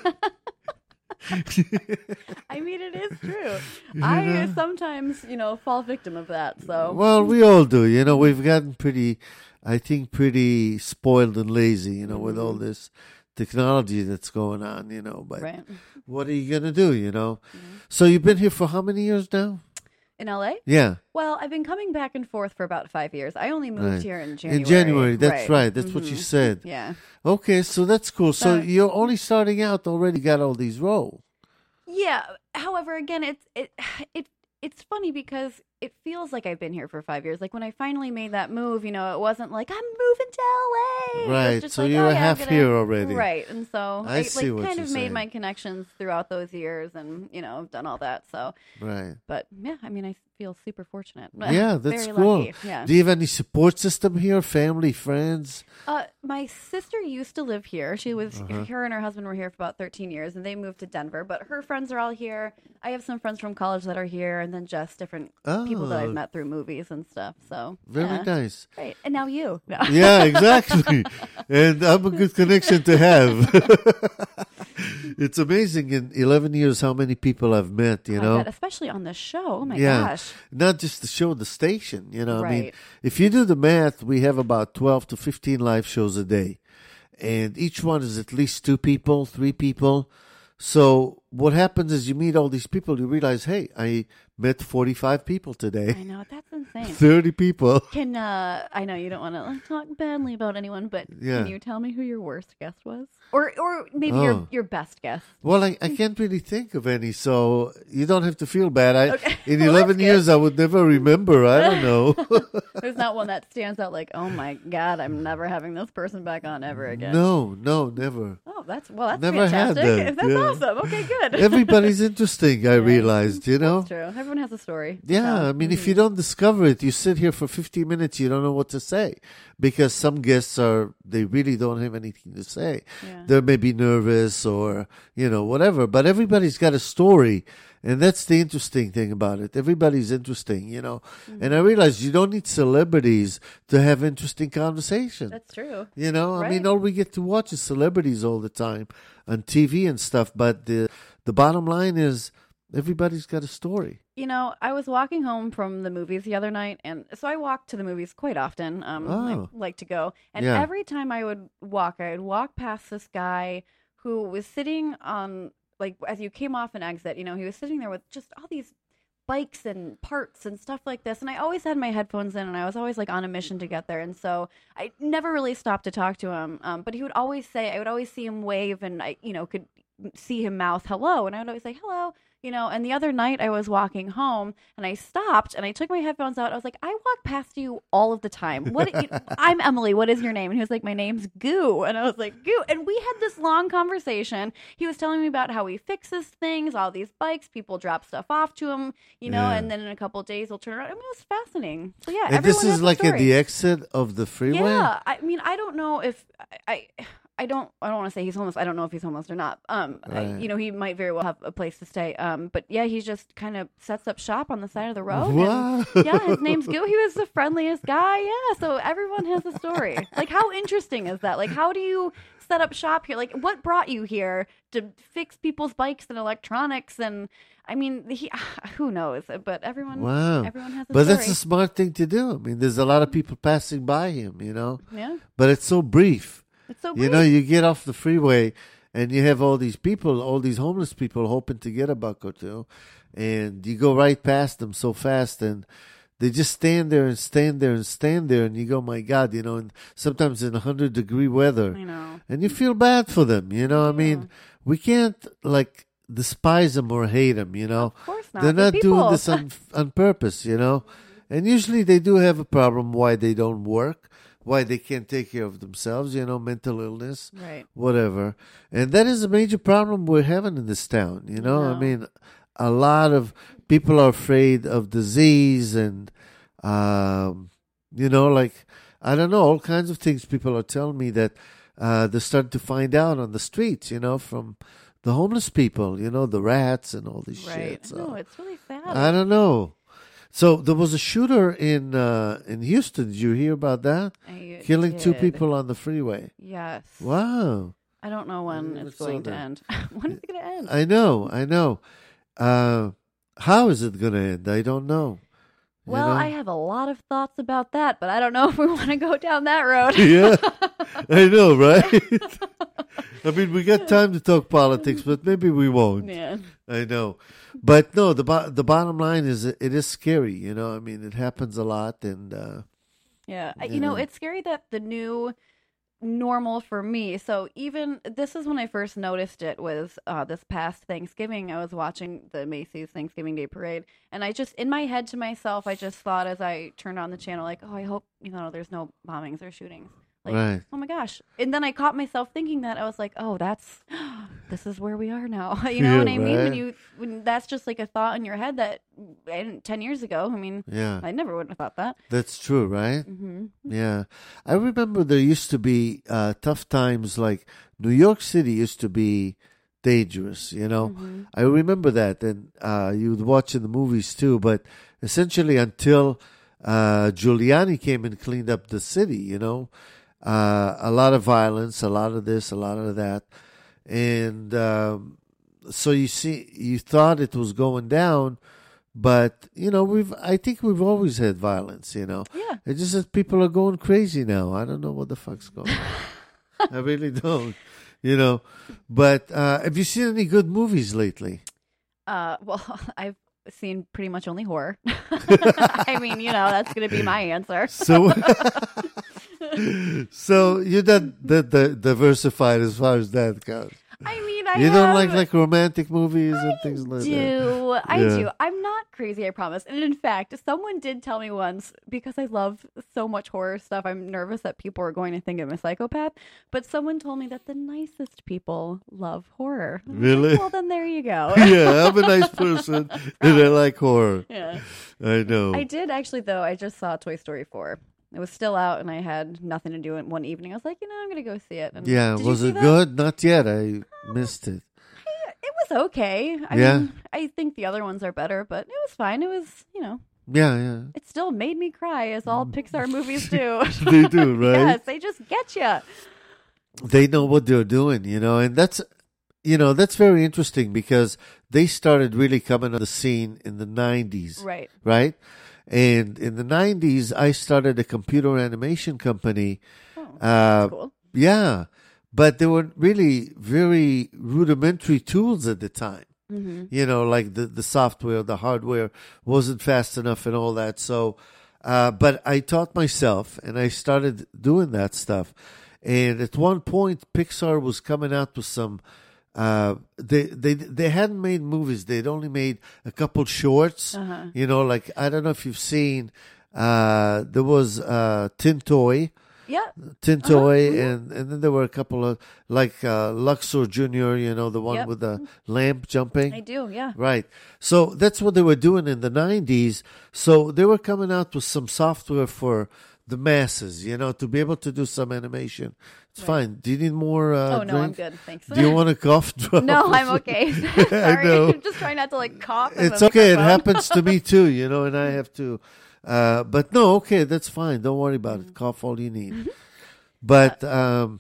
Speaker 4: I mean, it is true. I sometimes, you know, fall victim of that. So,
Speaker 3: Well, we all do. You know, we've gotten pretty, I think, pretty spoiled and lazy, you know, with all this technology that's going on, you know. But
Speaker 4: right.
Speaker 3: what are you going to do, you know? So you've been here for how many years now?
Speaker 4: In L A?
Speaker 3: Yeah.
Speaker 4: Well, I've been coming back and forth for about five years. I only moved
Speaker 3: Right.
Speaker 4: here in January.
Speaker 3: In January, that's right. That's what you
Speaker 4: Mhm.
Speaker 3: said.
Speaker 4: Yeah.
Speaker 3: Okay, so that's cool. So
Speaker 4: Uh,
Speaker 3: you're only starting out, already got all these roles.
Speaker 4: Yeah. However, again, it's it it it's funny because it feels like I've been here for five years. Like when I finally made that move, you know, it wasn't like I'm moving to L A. It was
Speaker 3: Right,
Speaker 4: just
Speaker 3: so
Speaker 4: like,
Speaker 3: you're
Speaker 4: oh,
Speaker 3: a
Speaker 4: yeah, I'm
Speaker 3: half
Speaker 4: gonna-
Speaker 3: here already.
Speaker 4: Right, and so
Speaker 3: I
Speaker 4: I,
Speaker 3: see
Speaker 4: like
Speaker 3: what
Speaker 4: kind
Speaker 3: you're
Speaker 4: of made
Speaker 3: saying.
Speaker 4: my connections throughout those years, and you know, done all that. So,
Speaker 3: Right.
Speaker 4: but yeah, I mean, I feel super fortunate.
Speaker 3: Yeah, that's
Speaker 4: Very
Speaker 3: cool.
Speaker 4: lucky. Yeah.
Speaker 3: Do you have any support system here? Family, friends?
Speaker 4: Uh, my sister used to live here. She was
Speaker 3: Uh-huh.
Speaker 4: her and her husband were here for about thirteen years, and they moved to Denver. But her friends are all here. I have some friends from college that are here, and then just different people that
Speaker 3: Oh.
Speaker 4: I've met through movies and stuff. So
Speaker 3: Very
Speaker 4: yeah.
Speaker 3: nice.
Speaker 4: Great. And now you. No.
Speaker 3: Yeah, exactly. And I'm a good connection to have. It's amazing in eleven years how many people I've met, you
Speaker 4: I
Speaker 3: know?
Speaker 4: bet, especially on this show. Oh my
Speaker 3: Yeah.
Speaker 4: gosh.
Speaker 3: Not just the show, the station, you know? I mean,
Speaker 4: Right.
Speaker 3: if you do the math, we have about twelve to fifteen live shows a day. And each one is at least two people, three people. So what happens is you meet all these people, you realize, hey, I met forty-five people
Speaker 4: I
Speaker 3: today,
Speaker 4: know that's insane.
Speaker 3: thirty people.
Speaker 4: Can uh, I know you don't want to talk badly about anyone, but
Speaker 3: Yeah.
Speaker 4: can you tell me who your worst guest was, or or maybe your
Speaker 3: Oh.
Speaker 4: your best guest?
Speaker 3: Well, I, I can't really think of any, so you don't have to feel bad. I
Speaker 4: Okay.
Speaker 3: In
Speaker 4: Well,
Speaker 3: eleven
Speaker 4: that's
Speaker 3: years, I would never remember. I don't know.
Speaker 4: There's not one that stands out like, oh my god, I'm never having this person back on ever again.
Speaker 3: No, no, never.
Speaker 4: Oh, that's well, that's
Speaker 3: Never had
Speaker 4: fantastic.
Speaker 3: that,
Speaker 4: That's
Speaker 3: yeah.
Speaker 4: awesome. Okay, good.
Speaker 3: Everybody's interesting, I realized, you know?
Speaker 4: That's true. Everyone has a story.
Speaker 3: Yeah,
Speaker 4: So,
Speaker 3: I mean, if
Speaker 4: mhm.
Speaker 3: you don't discover it, you sit here for fifteen minutes, you don't know what to say. Because some guests are, they really don't have anything to say.
Speaker 4: Yeah.
Speaker 3: They may be nervous or, you know, whatever. But everybody's got a story. And that's the interesting thing about it. Everybody's interesting, you know.
Speaker 4: Mm-hmm.
Speaker 3: And I realized you don't need celebrities to have interesting conversation.
Speaker 4: That's true.
Speaker 3: You know, I mean,
Speaker 4: Right.
Speaker 3: all we get to watch is celebrities all the time on T V and stuff. But the the bottom line is everybody's got a story.
Speaker 4: You know, I was walking home from the movies the other night, and so I walk to the movies quite often. Um,
Speaker 3: Oh.
Speaker 4: I like to go, and
Speaker 3: Yeah.
Speaker 4: every time I would walk, I would walk past this guy who was sitting on, like, as you came off an exit. You know, he was sitting there with just all these bikes and parts and stuff like this, and I always had my headphones in, and I was always like on a mission to get there, and so I never really stopped to talk to him. Um, but he would always say, I would always see him wave, and I, you know, could see him mouth hello, and I would always say hello. You know, and the other night I was walking home and I stopped and I took my headphones out. I was like, I walk past you all of the time. What? You, I'm Emily. What is your name? And he was like, my name's Goo. And I was like, Goo. And we had this long conversation. He was telling me about how he fixes things, all these bikes. People drop stuff off to him, you know,
Speaker 3: Yeah.
Speaker 4: and then in a couple of days he'll turn around. I mean, it was fascinating. So yeah,
Speaker 3: And this
Speaker 4: everyone
Speaker 3: is
Speaker 4: has a
Speaker 3: like at
Speaker 4: story.
Speaker 3: the exit of the freeway?
Speaker 4: Yeah, I mean, I don't know if I, I I don't I don't want to say he's homeless. I don't know if he's homeless or not. Um, I,
Speaker 3: Right.
Speaker 4: you know, he might very well have a place to stay. Um, but yeah, he just kind of sets up shop on the side of the road.
Speaker 3: What?
Speaker 4: And, yeah, his name's Goo. He was the friendliest guy. Yeah, so everyone has a story. Like, how interesting is that? Like, how do you set up shop here? Like, what brought you here to fix people's bikes and electronics? And I mean, he, who knows? But everyone,
Speaker 3: Wow.
Speaker 4: everyone has a
Speaker 3: But
Speaker 4: story.
Speaker 3: that's a smart thing to do. I mean, there's a lot of people passing by him, you know,
Speaker 4: yeah,
Speaker 3: but it's so brief.
Speaker 4: it's so
Speaker 3: You
Speaker 4: brief.
Speaker 3: know, you get off the freeway and you have all these people, all these homeless people hoping to get a buck or two, and you go right past them so fast, and they just stand there and stand there and stand there, and you go, my God, you know, and sometimes in one hundred degree weather,
Speaker 4: I know.
Speaker 3: and you feel bad for them, you know. I mean, we can't, like, despise them or hate them, you know.
Speaker 4: Of course not.
Speaker 3: They're
Speaker 4: They're
Speaker 3: not doing
Speaker 4: people.
Speaker 3: this on, on purpose, you know. And usually they do have a problem why they don't work, why they can't take care of themselves, you know, mental illness,
Speaker 4: Right.
Speaker 3: whatever. And that is a major problem we're having in this town, you know. I
Speaker 4: No.
Speaker 3: mean, a lot of people are afraid of disease and, um, you know, like, I don't know, all kinds of things people are telling me that uh, they're starting to find out on the streets, you know, from the homeless people, you know, the rats and all this
Speaker 4: Right.
Speaker 3: shit. So.
Speaker 4: No, it's really sad.
Speaker 3: I don't know. So there was a shooter in uh, in Houston. Did you hear about that?
Speaker 4: I
Speaker 3: Killing two
Speaker 4: did.
Speaker 3: people on the freeway.
Speaker 4: Yes.
Speaker 3: Wow.
Speaker 4: I don't know when
Speaker 3: never
Speaker 4: it's
Speaker 3: saw
Speaker 4: going to
Speaker 3: that.
Speaker 4: end. When is it going to end?
Speaker 3: I know. I know. Uh, how is it going to end? I don't know. You
Speaker 4: well,
Speaker 3: know?
Speaker 4: I have a lot of thoughts about that, but I don't know if we want to go down that road.
Speaker 3: Yeah, I know, right? I mean, we got time to talk politics, but maybe we won't.
Speaker 4: Yeah.
Speaker 3: I know, but no. The bo- the bottom line is, it is scary. You know, I mean, it happens a lot, and uh,
Speaker 4: Yeah. I- You know,
Speaker 3: Yeah.
Speaker 4: it's scary that the new normal for me. So even this is when I first noticed it was uh, this past Thanksgiving. I was watching the Macy's Thanksgiving Day Parade, and I just in my head to myself, I just thought as I turned on the channel, like, oh, I hope you know there's no bombings or shootings. Like,
Speaker 3: Right.
Speaker 4: oh my gosh. And then I caught myself thinking that. I was like, oh, that's, this is where we are now. You know
Speaker 3: Yeah,
Speaker 4: what I mean? When
Speaker 3: right.
Speaker 4: you, when that's just like a thought in your head that, and ten years ago, I mean,
Speaker 3: yeah,
Speaker 4: I never would have thought that.
Speaker 3: that's true, right?
Speaker 4: hmm
Speaker 3: Yeah, I remember there used to be uh, tough times. Like New York City used to be dangerous. You know,
Speaker 4: Mm-hmm.
Speaker 3: I remember that, and uh, you would watch in the movies too. But essentially, until uh, Giuliani came and cleaned up the city, you know, uh, a lot of violence, a lot of this, a lot of that, and um, so you see, you thought it was going down. But, you know, we've, I think we've always had violence, you know.
Speaker 4: Yeah.
Speaker 3: It's just that people are going crazy now. I don't know what the fuck's going on. I really don't, you know. But uh, have you seen any good movies lately?
Speaker 4: Uh, well, I've seen pretty much only horror. I mean, you know, that's going to be my answer.
Speaker 3: So, so you're not that the, diversified as far as that goes.
Speaker 4: I mean, I
Speaker 3: You don't
Speaker 4: have-
Speaker 3: like like romantic movies and things like that.
Speaker 4: do. I
Speaker 3: Yeah.
Speaker 4: do. I'm not crazy, I promise. And in fact, someone did tell me once, because I love so much horror stuff, I'm nervous that people are going to think I'm a psychopath. But someone told me that the nicest people love horror. I was like,
Speaker 3: Really?
Speaker 4: well, then there you go.
Speaker 3: Yeah, I'm a nice person and I like horror.
Speaker 4: Yeah.
Speaker 3: I know.
Speaker 4: I did actually, though. I just saw Toy Story four. It was still out, and I had nothing to do. And one evening, I was like, you know, I'm going to go see it. And
Speaker 3: Yeah,
Speaker 4: did you
Speaker 3: was
Speaker 4: see
Speaker 3: it
Speaker 4: that?
Speaker 3: good? Not yet. I missed it.
Speaker 4: It was okay. I
Speaker 3: Yeah.
Speaker 4: mean, I think the other ones are better, but it was fine. It was, you know,
Speaker 3: Yeah, yeah.
Speaker 4: it still made me cry, as all Pixar movies do.
Speaker 3: They do, right?
Speaker 4: Yes, they just get you.
Speaker 3: They know what they're doing, you know, and that's, you know, that's very interesting because they started really coming on the scene in the nineties,
Speaker 4: Right.
Speaker 3: right? And in the nineties, I started a computer animation company.
Speaker 4: Oh,
Speaker 3: Uh,
Speaker 4: cool.
Speaker 3: Yeah, but they were really very rudimentary tools at the time.
Speaker 4: hmm
Speaker 3: You know, like the, the software, the hardware wasn't fast enough and all that. So, uh, but I taught myself and I started doing that stuff. And at one point, Pixar was coming out with some, uh, they, they, they hadn't made movies. They'd only made a couple shorts,
Speaker 4: Uh-huh.
Speaker 3: you know, like, I don't know if you've seen, uh, there was, uh, Tin Toy.
Speaker 4: Yeah.
Speaker 3: Tin
Speaker 4: Uh-huh,
Speaker 3: Toy,
Speaker 4: mhm.
Speaker 3: and, and then there were a couple of, like uh, Luxor Junior, you know, the one
Speaker 4: Yep.
Speaker 3: with the lamp jumping.
Speaker 4: I do, yeah.
Speaker 3: Right. So that's what they were doing in the nineties. So they were coming out with some software for the masses, you know, to be able to do some animation. It's
Speaker 4: Right.
Speaker 3: fine. Do you need more uh,
Speaker 4: oh no, I'm
Speaker 3: drink?
Speaker 4: good. Thanks.
Speaker 3: Do you want a cough drop?
Speaker 4: No, I'm okay. Sorry.
Speaker 3: know.
Speaker 4: I'm just trying not to like cough. in
Speaker 3: It's
Speaker 4: the
Speaker 3: okay. It
Speaker 4: microphone.
Speaker 3: happens to me too, you know, and I have to. Uh, but no, okay, that's fine. Don't worry about
Speaker 4: Mm-hmm.
Speaker 3: it. Cough all you need. But um,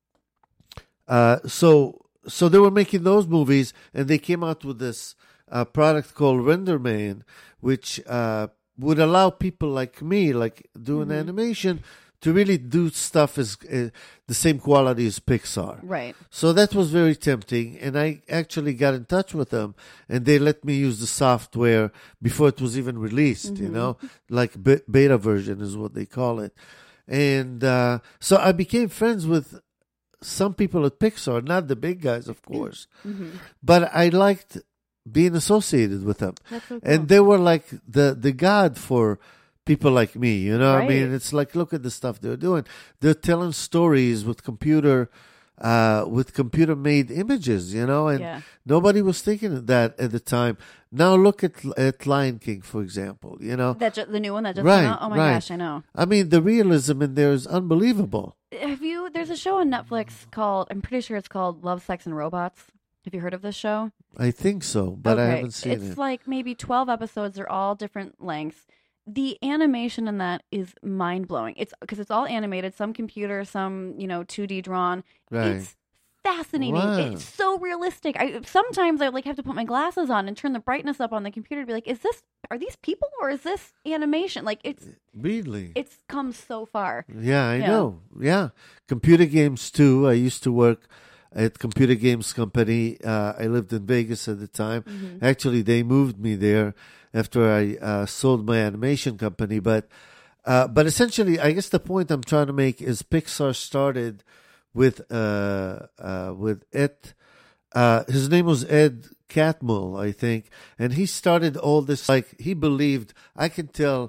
Speaker 3: uh, so so they were making those movies, and they came out with this uh, product called RenderMan, which uh, would allow people like me, like doing
Speaker 4: Mm-hmm.
Speaker 3: animation, to really do stuff as uh, the same quality as Pixar.
Speaker 4: Right.
Speaker 3: So that was very tempting, and I actually got in touch with them, and they let me use the software before it was even released, you know, like be- beta version is what they call it. And uh, so I became friends with some people at Pixar, not the big guys, of course, but I liked being associated with them.
Speaker 4: That's so cool.
Speaker 3: And they were like the, the god for people like me, you know what I mean?
Speaker 4: Right.
Speaker 3: It's like, look at the stuff they're doing. They're telling stories with computer, uh, with computer made images, you know, and
Speaker 4: Yeah.
Speaker 3: nobody was thinking of that at the time. Now look at, at Lion King, for example, you know?
Speaker 4: That ju- the new one that just
Speaker 3: Right,
Speaker 4: came out. Oh my
Speaker 3: right.
Speaker 4: gosh, I know.
Speaker 3: I mean, the realism in there is unbelievable.
Speaker 4: Have you? There's a show on Netflix called. I'm pretty sure it's called Love, Sex, and Robots. Have you heard of this show?
Speaker 3: I think so, but I
Speaker 4: Okay.
Speaker 3: haven't seen
Speaker 4: it's
Speaker 3: it.
Speaker 4: like maybe twelve episodes. They're all different lengths. The animation in that is mind blowing. It's because it's all animated, some computer, some you know two D drawn.
Speaker 3: Right.
Speaker 4: It's fascinating.
Speaker 3: Wow.
Speaker 4: It's so realistic. I sometimes I like have to put my glasses on and turn the brightness up on the computer to be like, is this are these people or is this animation? Like it's
Speaker 3: Really?
Speaker 4: it's come so far.
Speaker 3: Yeah, I
Speaker 4: Yeah.
Speaker 3: know. Yeah. Computer games too. I used to work at computer games company. Uh, I lived in Vegas at the time.
Speaker 4: Mm-hmm.
Speaker 3: Actually, they moved me there after I uh, sold my animation company. But uh, but essentially, I guess the point I'm trying to make is Pixar started with uh, uh, with Ed. Uh, his name was Ed Catmull, I think, and he started all this. Like he believed, I can tell,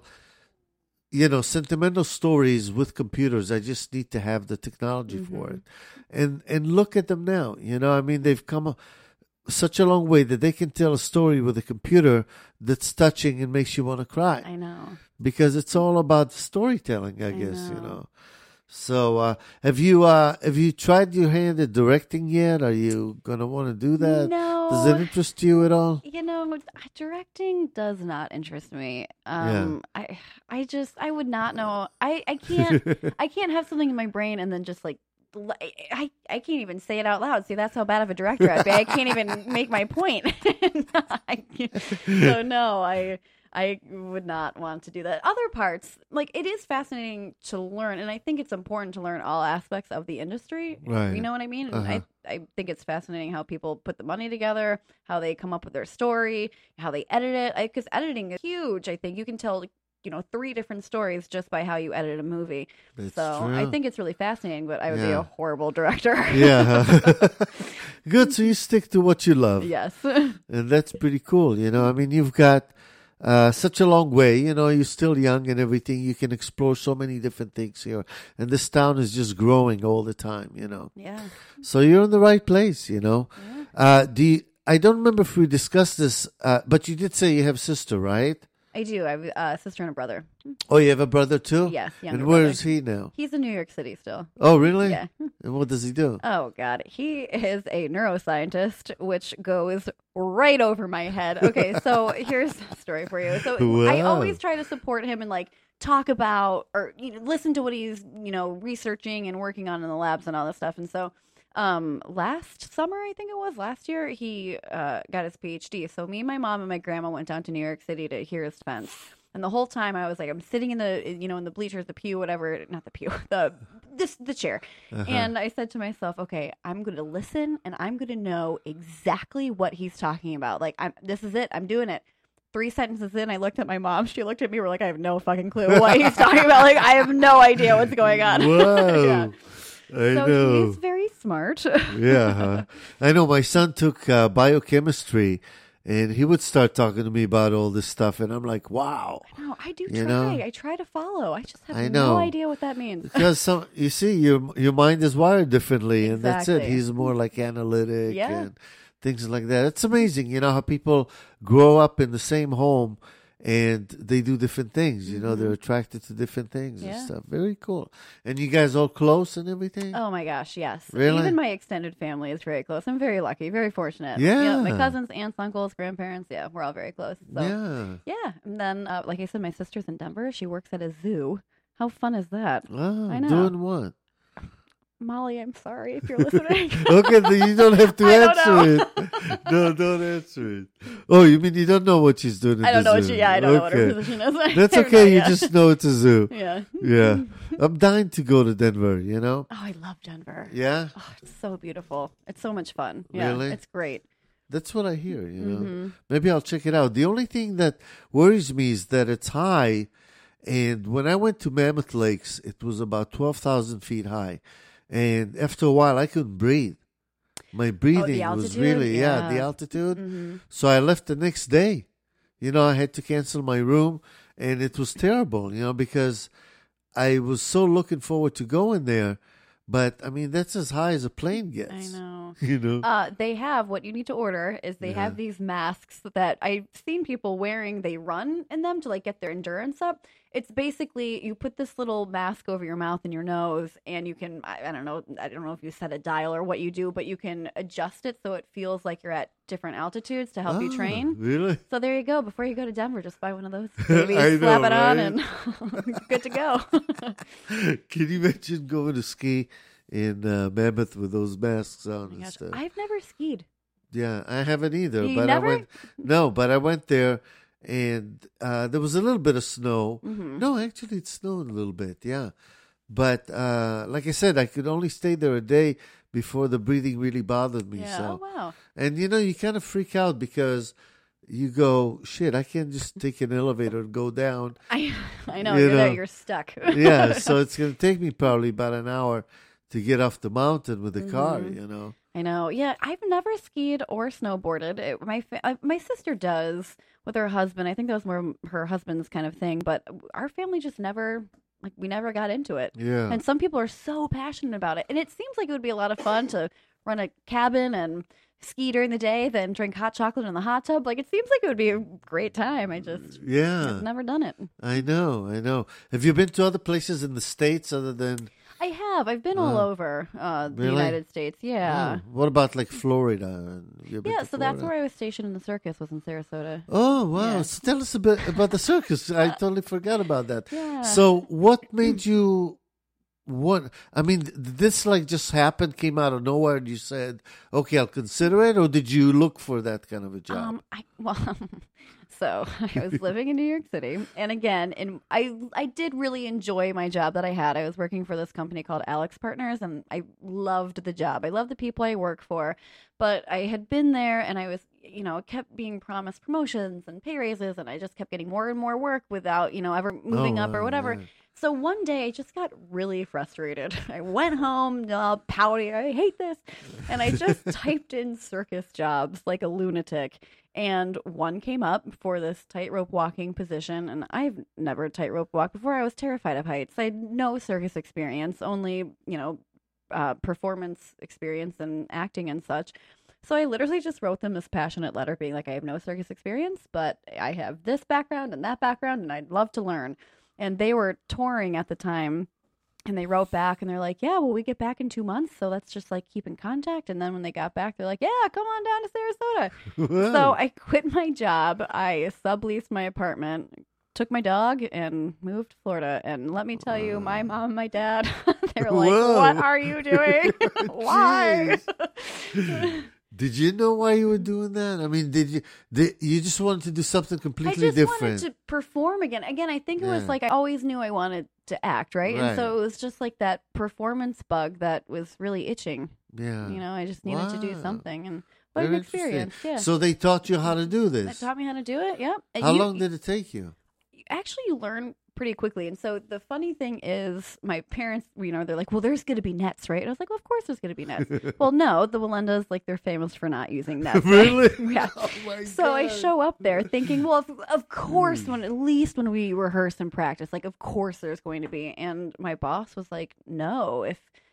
Speaker 3: you know, sentimental stories with computers. I just need to have the technology for it, and and look at them now. You know, I mean, they've come a, such a long way that they can tell a story with a computer that's touching and makes you want to cry
Speaker 4: I know.
Speaker 3: because it's all about storytelling, I, guess, you
Speaker 4: know.
Speaker 3: know. So, uh, have you uh, have you tried your hand at directing yet? Are you gonna want to do that?
Speaker 4: No.
Speaker 3: Does it interest you at all?
Speaker 4: You know, directing does not interest me. Um, I, I just, I would not know. I, I can't, I can't have something in my brain and then just like, l- I, I can't even say it out loud. See, that's how bad of a director I'd be. I can't even make my point. I can't- so no, I, I would not want to do that. Other parts, like it is fascinating to learn, and I think it's important to learn all aspects of the industry.
Speaker 3: Right.
Speaker 4: You know what I mean? And
Speaker 3: Uh-huh.
Speaker 4: I, I think it's fascinating how people put the money together, how they come up with their story, how they edit it. Because editing is huge. I think you can tell, you know, three different stories just by how you edit a movie.
Speaker 3: That's
Speaker 4: so
Speaker 3: true.
Speaker 4: I think it's really fascinating, but I would be
Speaker 3: Yeah.
Speaker 4: a horrible director.
Speaker 3: Yeah. Good. So you stick to what you love.
Speaker 4: Yes.
Speaker 3: And that's pretty cool. You know, I mean, you've got uh, such a long way. You know, you're still young and everything. You can explore so many different things here. And this town is just growing all the time, you know.
Speaker 4: Yeah.
Speaker 3: So you're in the right place, you know.
Speaker 4: Yeah.
Speaker 3: Uh, do you, I don't remember if we discussed this, uh, but you did say you have a sister, right?
Speaker 4: I do. I have a sister and a brother.
Speaker 3: Oh, you have a brother too?
Speaker 4: Yes, younger
Speaker 3: And where
Speaker 4: brother.
Speaker 3: is he now?
Speaker 4: He's in New York City still.
Speaker 3: Oh, really?
Speaker 4: Yeah.
Speaker 3: And what does he do?
Speaker 4: Oh, God. He is a neuroscientist, which goes right over my head. Okay, so here's a story for you. So I
Speaker 3: Wow.
Speaker 4: always try to support him and, like, talk about or you know, listen to what he's, you know, researching and working on in the labs and all this stuff. And so um, last summer, I think it was, last year, he uh, got his PhD. So me, my mom, and my grandma went down to New York City to hear his defense. And the whole time I was like, I'm sitting in the, you know, in the bleachers, the pew, whatever, not the pew, the this the chair. And I said to myself, okay, I'm going to listen and I'm going to know exactly what he's talking about. Like, I'm, this is it. I'm doing it. Three sentences in, I looked at my mom. She looked at me. We're like, I have no fucking clue what he's talking about. Like, I have no idea what's going on.
Speaker 3: Whoa.
Speaker 4: Yeah.
Speaker 3: I
Speaker 4: So
Speaker 3: know.
Speaker 4: he's very smart.
Speaker 3: Yeah, huh? I know. My son took uh, biochemistry, and he would start talking to me about all this stuff, and I'm like, wow.
Speaker 4: No, I do
Speaker 3: You
Speaker 4: try.
Speaker 3: know?
Speaker 4: I try to follow. I just have
Speaker 3: I
Speaker 4: no
Speaker 3: know.
Speaker 4: idea what that means.
Speaker 3: Because some, you see, your your mind is wired differently, and that's it.
Speaker 4: Exactly.
Speaker 3: He's more like analytic
Speaker 4: Yeah.
Speaker 3: and things like that. It's amazing, you know, how people grow up in the same home, and they do different things. You know, they're attracted to different things and
Speaker 4: Yeah.
Speaker 3: stuff. Very cool. And you guys all close and everything?
Speaker 4: Oh my gosh, yes.
Speaker 3: Really?
Speaker 4: Even my extended family is very close. I'm very lucky, very fortunate.
Speaker 3: Yeah.
Speaker 4: my cousins, aunts, uncles, grandparents, yeah, we're all very close. So
Speaker 3: Yeah.
Speaker 4: yeah. And then, uh, like I said, my sister's in Denver. She works at a zoo. How fun is that?
Speaker 3: Oh,
Speaker 4: I know.
Speaker 3: doing what?
Speaker 4: Molly, I'm sorry if you're listening.
Speaker 3: Okay, then you don't have to
Speaker 4: I don't
Speaker 3: answer it. No, don't answer it. Oh, you mean you don't know what she's doing?
Speaker 4: I
Speaker 3: at
Speaker 4: don't
Speaker 3: the
Speaker 4: know what
Speaker 3: zoo.
Speaker 4: she, yeah, I don't know what her
Speaker 3: Okay.
Speaker 4: position is.
Speaker 3: That's
Speaker 4: I have
Speaker 3: okay.
Speaker 4: no
Speaker 3: You
Speaker 4: idea.
Speaker 3: just know it's a zoo.
Speaker 4: Yeah.
Speaker 3: Yeah. I'm dying to go to Denver, you know?
Speaker 4: Oh, I love Denver.
Speaker 3: Yeah?
Speaker 4: Oh, it's so beautiful. It's so much fun. Yeah,
Speaker 3: Really?
Speaker 4: it's great.
Speaker 3: That's what I hear, you know?
Speaker 4: Mm-hmm.
Speaker 3: Maybe I'll check it out. The only thing that worries me is that it's high. And when I went to Mammoth Lakes, it was about twelve thousand feet high. And after a while, I couldn't breathe. My breathing was
Speaker 4: altitude?
Speaker 3: really, yeah,
Speaker 4: Yeah.
Speaker 3: the altitude.
Speaker 4: Mm-hmm.
Speaker 3: So I left the next day. You know, I had to cancel my room, and it was terrible, you know, because I was so looking forward to going there. But, I mean, that's as high as a plane gets.
Speaker 4: I know.
Speaker 3: You know?
Speaker 4: Uh, they have what you need to order is they
Speaker 3: Yeah.
Speaker 4: have these masks that I've seen people wearing. They run in them to like get their endurance up. It's basically you put this little mask over your mouth and your nose, and you can I, I don't know I don't know if you set a dial or what you do, but you can adjust it so it feels like you're at different altitudes to help you
Speaker 3: Ah,
Speaker 4: train.
Speaker 3: Really?
Speaker 4: So there you go. Before you go to Denver, just buy one of those. Maybe
Speaker 3: I
Speaker 4: slap
Speaker 3: know,
Speaker 4: it on,
Speaker 3: right?
Speaker 4: and good to go.
Speaker 3: Can you imagine going to ski in uh, Mammoth with those masks on
Speaker 4: Oh my
Speaker 3: and
Speaker 4: gosh,
Speaker 3: stuff?
Speaker 4: I've never skied.
Speaker 3: Yeah, I haven't either.
Speaker 4: You
Speaker 3: but
Speaker 4: never?
Speaker 3: I went. No, but I went there, and uh, there was a little bit of snow.
Speaker 4: Mhm.
Speaker 3: No, actually, it snowed a little bit. Yeah, but uh, like I said, I could only stay there a day before the breathing really bothered me.
Speaker 4: Yeah.
Speaker 3: So,
Speaker 4: Oh wow.
Speaker 3: and you know, you kind of freak out because you go, "Shit, I can't just take an elevator and go down."
Speaker 4: I I know
Speaker 3: You
Speaker 4: you're there.
Speaker 3: know.
Speaker 4: You're stuck.
Speaker 3: Yeah, so it's going to take me probably about an hour to get off the mountain with the car.
Speaker 4: Mhm.
Speaker 3: You know.
Speaker 4: I know. Yeah, I've never skied or snowboarded. It, my fa- uh, my sister does with her husband. I think that was more her husband's kind of thing. But our family just never, like, we never got into it.
Speaker 3: Yeah.
Speaker 4: And some people are so passionate about it, and it seems like it would be a lot of fun to run a cabin and ski during the day, then drink hot chocolate in the hot tub. Like, it seems like it would be a great time. I just
Speaker 3: Yeah.
Speaker 4: have never done it.
Speaker 3: I know, I know. Have you been to other places in the States other than...
Speaker 4: I have. I've been all
Speaker 3: Uh,
Speaker 4: over uh, the
Speaker 3: really?
Speaker 4: United States. Yeah.
Speaker 3: Oh, what about like Florida? Have you been
Speaker 4: Yeah,
Speaker 3: to
Speaker 4: so that's
Speaker 3: Florida?
Speaker 4: where I was stationed in the circus, was in Sarasota.
Speaker 3: Oh, wow.
Speaker 4: Yeah.
Speaker 3: So tell us a bit about the circus. I totally forgot about that.
Speaker 4: Yeah.
Speaker 3: So what made you... What I mean, did this like just happened, came out of nowhere, and you said, "Okay, I'll consider it," or did you look for that kind of a job?
Speaker 4: Um, I well, so I was living in New York City, and again, and I I did really enjoy my job that I had. I was working for this company called Alex Partners, and I loved the job. I loved the people I work for, but I had been there, and I was, you know, kept being promised promotions and pay raises, and I just kept getting more and more work without, you know, ever moving
Speaker 3: Oh,
Speaker 4: up or
Speaker 3: wow,
Speaker 4: whatever.
Speaker 3: yeah.
Speaker 4: So one day I just got really frustrated. I went home all pouty. I hate this. And I just typed in circus jobs like a lunatic. And one came up for this tightrope walking position. And I've never tightrope walked before. I was terrified of heights. I had no circus experience, only, you know, uh, performance experience and acting and such. So I literally just wrote them this passionate letter being like, I have no circus experience, but I have this background and that background, and I'd love to learn. And they were touring at the time, and they wrote back, and they're like, yeah, well, we get back in two months, so let's just, like, keep in contact. And then when they got back, they're like, yeah, come on down to Sarasota. So I quit my job. I subleased my apartment, took my dog, and moved to Florida. And let me tell you, my mom and my dad, they were like,
Speaker 3: Whoa.
Speaker 4: what are you doing? Why?
Speaker 3: Did you know why you were doing that? I mean, did you? Did, you just wanted to do something
Speaker 4: I
Speaker 3: completely
Speaker 4: just
Speaker 3: different?
Speaker 4: wanted to perform again. Again, I think it was
Speaker 3: Yeah.
Speaker 4: like I always knew I wanted to act, right? And
Speaker 3: Right.
Speaker 4: so it was just like that performance bug that was really itching.
Speaker 3: Yeah.
Speaker 4: You know, I just needed to do
Speaker 3: Wow.
Speaker 4: something. And what
Speaker 3: Very
Speaker 4: an experience.
Speaker 3: interesting.
Speaker 4: Yeah.
Speaker 3: So they taught you how to do
Speaker 4: That
Speaker 3: this.
Speaker 4: taught me how to do it. Yep. And
Speaker 3: How
Speaker 4: you-
Speaker 3: long did it take you?
Speaker 4: Actually, you learn pretty quickly. And so the funny thing is, my parents, you know, they're like, well, there's going to be nets, right? And I was like, well, of course there's going to be nets. Well, no, the Walendas, like, they're famous for not using nets. right?
Speaker 3: Really?
Speaker 4: Yeah.
Speaker 3: Oh my
Speaker 4: So I
Speaker 3: God.
Speaker 4: show up there thinking, well, of, of course,
Speaker 3: Hmm.
Speaker 4: when at least when we rehearse and practice, like, of course there's going to be. And my boss was like, no, if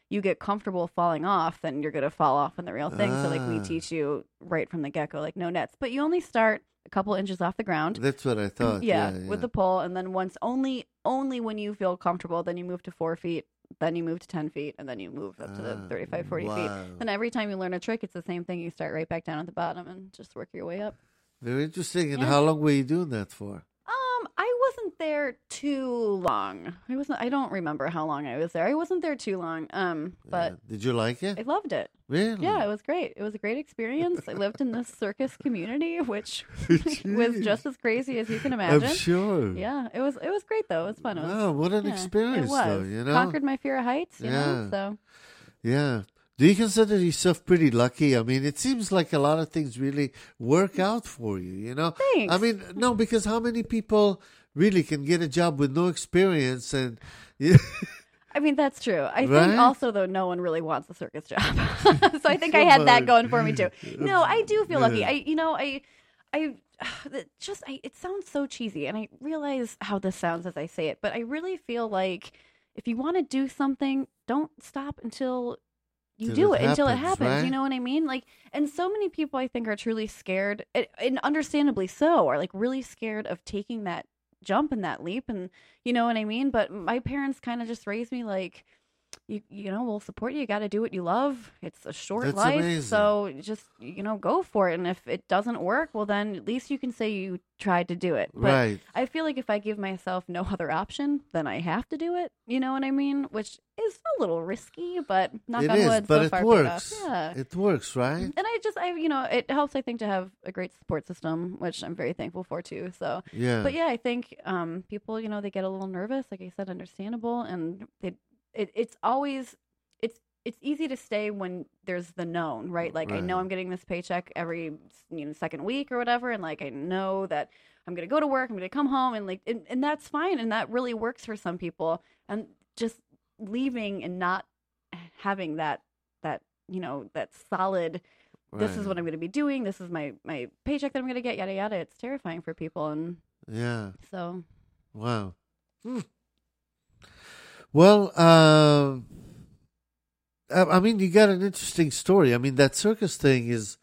Speaker 4: you get comfortable falling off, then you're going to fall off in the real thing. So, like, we
Speaker 3: Ah.
Speaker 4: teach you right from the get-go, like, no nets. But you only start a couple inches off the ground.
Speaker 3: That's what I thought.
Speaker 4: Yeah,
Speaker 3: Yeah, yeah.
Speaker 4: with the pole. And then once, only only when you feel comfortable, then you move to four feet. Then you move to ten feet. And then you move up to the
Speaker 3: Ah,
Speaker 4: thirty-five, forty
Speaker 3: wow.
Speaker 4: feet. And every time you learn a trick, it's the same thing. You start right back down at the bottom and just work your way up.
Speaker 3: Very interesting. And
Speaker 4: Yeah.
Speaker 3: how long were you doing that for?
Speaker 4: Um, I wasn't there too long. I wasn't. I don't remember how long I was there. I wasn't there too long. Um, but
Speaker 3: Yeah. Did you like it?
Speaker 4: I loved it.
Speaker 3: Really?
Speaker 4: Yeah, it was great. It was a great experience. I lived in this circus community, which was just as crazy as you can imagine.
Speaker 3: I'm sure.
Speaker 4: Yeah, it was. It was great though. It was fun. It was,
Speaker 3: Wow, what an
Speaker 4: yeah,
Speaker 3: experience,
Speaker 4: it was.
Speaker 3: though. You know.
Speaker 4: Conquered my fear of heights. You
Speaker 3: Yeah.
Speaker 4: know, so
Speaker 3: Yeah. Do you consider yourself pretty lucky? I mean, it seems like a lot of things really work out for you, you know?
Speaker 4: Thanks.
Speaker 3: I mean, no, because how many people really can get a job with no experience and you
Speaker 4: I mean, that's true. I
Speaker 3: Right?
Speaker 4: think also, though, no one really wants a circus job. So I think I had that
Speaker 3: on.
Speaker 4: going for me, too. No, I do feel lucky.
Speaker 3: Yeah.
Speaker 4: I, you know, I, I, it just, I, it sounds so cheesy. And I realize how this sounds as I say it. But I really feel like if you want to do something, don't stop until you
Speaker 3: Till
Speaker 4: do
Speaker 3: it
Speaker 4: it, until it
Speaker 3: happens,
Speaker 4: happens.
Speaker 3: right?
Speaker 4: You know what I mean? Like, and so many people I think are truly scared, and- and understandably so, are like really scared of taking that jump and that leap, and you know what I mean? But my parents kind of just raised me like, you you know, we'll support you. You got to do what you love. It's a short
Speaker 3: That's
Speaker 4: life,
Speaker 3: amazing.
Speaker 4: so just you know, go for it. And if it doesn't work, well, then at least you can say you tried to do it. But
Speaker 3: Right.
Speaker 4: I feel like if I give myself no other option, then I have to do it. You know what I mean? Which is a little risky, but knock
Speaker 3: It
Speaker 4: on
Speaker 3: is,
Speaker 4: wood,
Speaker 3: but
Speaker 4: so
Speaker 3: it
Speaker 4: far paid
Speaker 3: works.
Speaker 4: off. Yeah.
Speaker 3: It works, right?
Speaker 4: And I just, I, you know, it helps, I think, to have a great support system, which I'm very thankful for too. So,
Speaker 3: Yeah.
Speaker 4: but yeah, I think um, people, you know, they get a little nervous, like I said, understandable, and it, it it's always, it's it's easy to stay when there's the known, right? Like I know
Speaker 3: Right.
Speaker 4: I'm getting this paycheck every you know second week or whatever, and like I know that I'm gonna go to work, I'm gonna come home, and like, and, and that's fine, and that really works for some people, and just leaving and not having that that you know that solid. This is
Speaker 3: Right.
Speaker 4: what I'm going to be doing. This is my, my paycheck that I'm going to get, yada, yada. It's terrifying for people. And
Speaker 3: Yeah.
Speaker 4: so,
Speaker 3: Wow. Hmm. Well, uh, I I mean, you got an interesting story. I mean, that circus thing is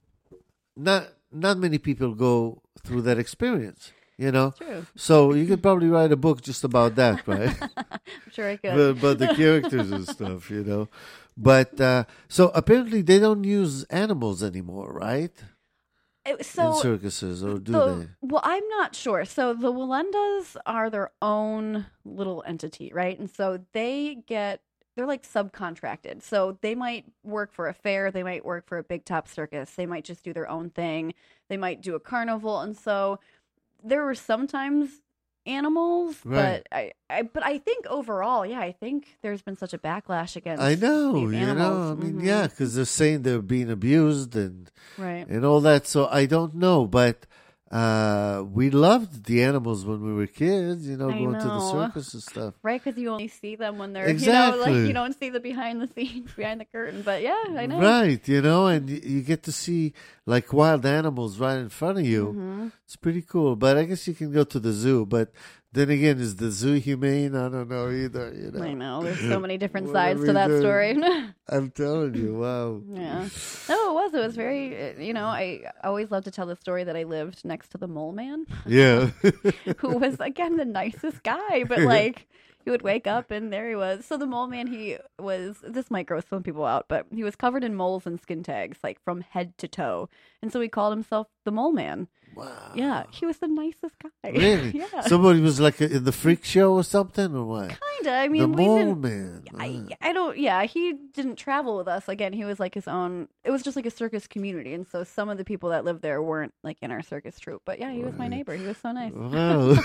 Speaker 3: not not many people go through that experience, you know.
Speaker 4: true.
Speaker 3: So you could probably write a book just about that, right?
Speaker 4: I'm sure I could.
Speaker 3: But about the characters and stuff, you know. But uh, so apparently they don't use animals anymore, right?
Speaker 4: It-
Speaker 3: In
Speaker 4: so,
Speaker 3: circuses, or do
Speaker 4: the-
Speaker 3: they?
Speaker 4: well, I'm not sure. So the Walendas are their own little entity, right? And so they get, they're like subcontracted. So they might work for a fair. They might work for a big top circus. They might just do their own thing. They might do a carnival. And so there were sometimes animals,
Speaker 3: Right.
Speaker 4: but I, I, but I think overall, yeah, I think there's been such a backlash against
Speaker 3: I know,
Speaker 4: these
Speaker 3: you know.
Speaker 4: animals.
Speaker 3: I mean,
Speaker 4: Mhm.
Speaker 3: yeah, because they're saying they're being abused and
Speaker 4: Right.
Speaker 3: and all that. So I don't know, but uh, we loved the animals when we were kids. You know,
Speaker 4: I
Speaker 3: going to the
Speaker 4: know.
Speaker 3: circus and stuff.
Speaker 4: Right, because you only see them when they're, you know,
Speaker 3: Exactly.
Speaker 4: like you don't see the behind the scenes, behind the curtain. But yeah, I know.
Speaker 3: Right, you know, and y- you get to see like wild animals right in front of you.
Speaker 4: Mhm.
Speaker 3: It's pretty cool. But I guess you can go to the zoo. But then again, is the zoo humane? I don't know either. You know,
Speaker 4: I know. There's so many different
Speaker 3: What
Speaker 4: sides
Speaker 3: are
Speaker 4: to
Speaker 3: we
Speaker 4: that
Speaker 3: doing?
Speaker 4: story.
Speaker 3: I'm telling you, wow.
Speaker 4: Yeah. No, it was. It was very, uh, you know, I always love to tell the story that I lived next to the mole man,
Speaker 3: Yeah.
Speaker 4: who was, again, the nicest guy. But, like, he would wake up and there he was. So the mole man, he was, this might gross some people out, but he was covered in moles and skin tags, like, from head to toe. And so he called himself the mole man.
Speaker 3: Wow.
Speaker 4: Yeah. He was the nicest guy.
Speaker 3: Really?
Speaker 4: Yeah.
Speaker 3: Somebody was like in the freak show or something, or what?
Speaker 4: Kinda. I mean,
Speaker 3: the
Speaker 4: we
Speaker 3: mole
Speaker 4: didn't.
Speaker 3: man.
Speaker 4: I,
Speaker 3: Ah.
Speaker 4: I don't, yeah, he didn't travel with us. Again, he was like his own, it was just like a circus community. And so some of the people that lived there weren't like in our circus troupe. But yeah, he was my
Speaker 3: Right.
Speaker 4: neighbor. He was so nice.
Speaker 3: Wow.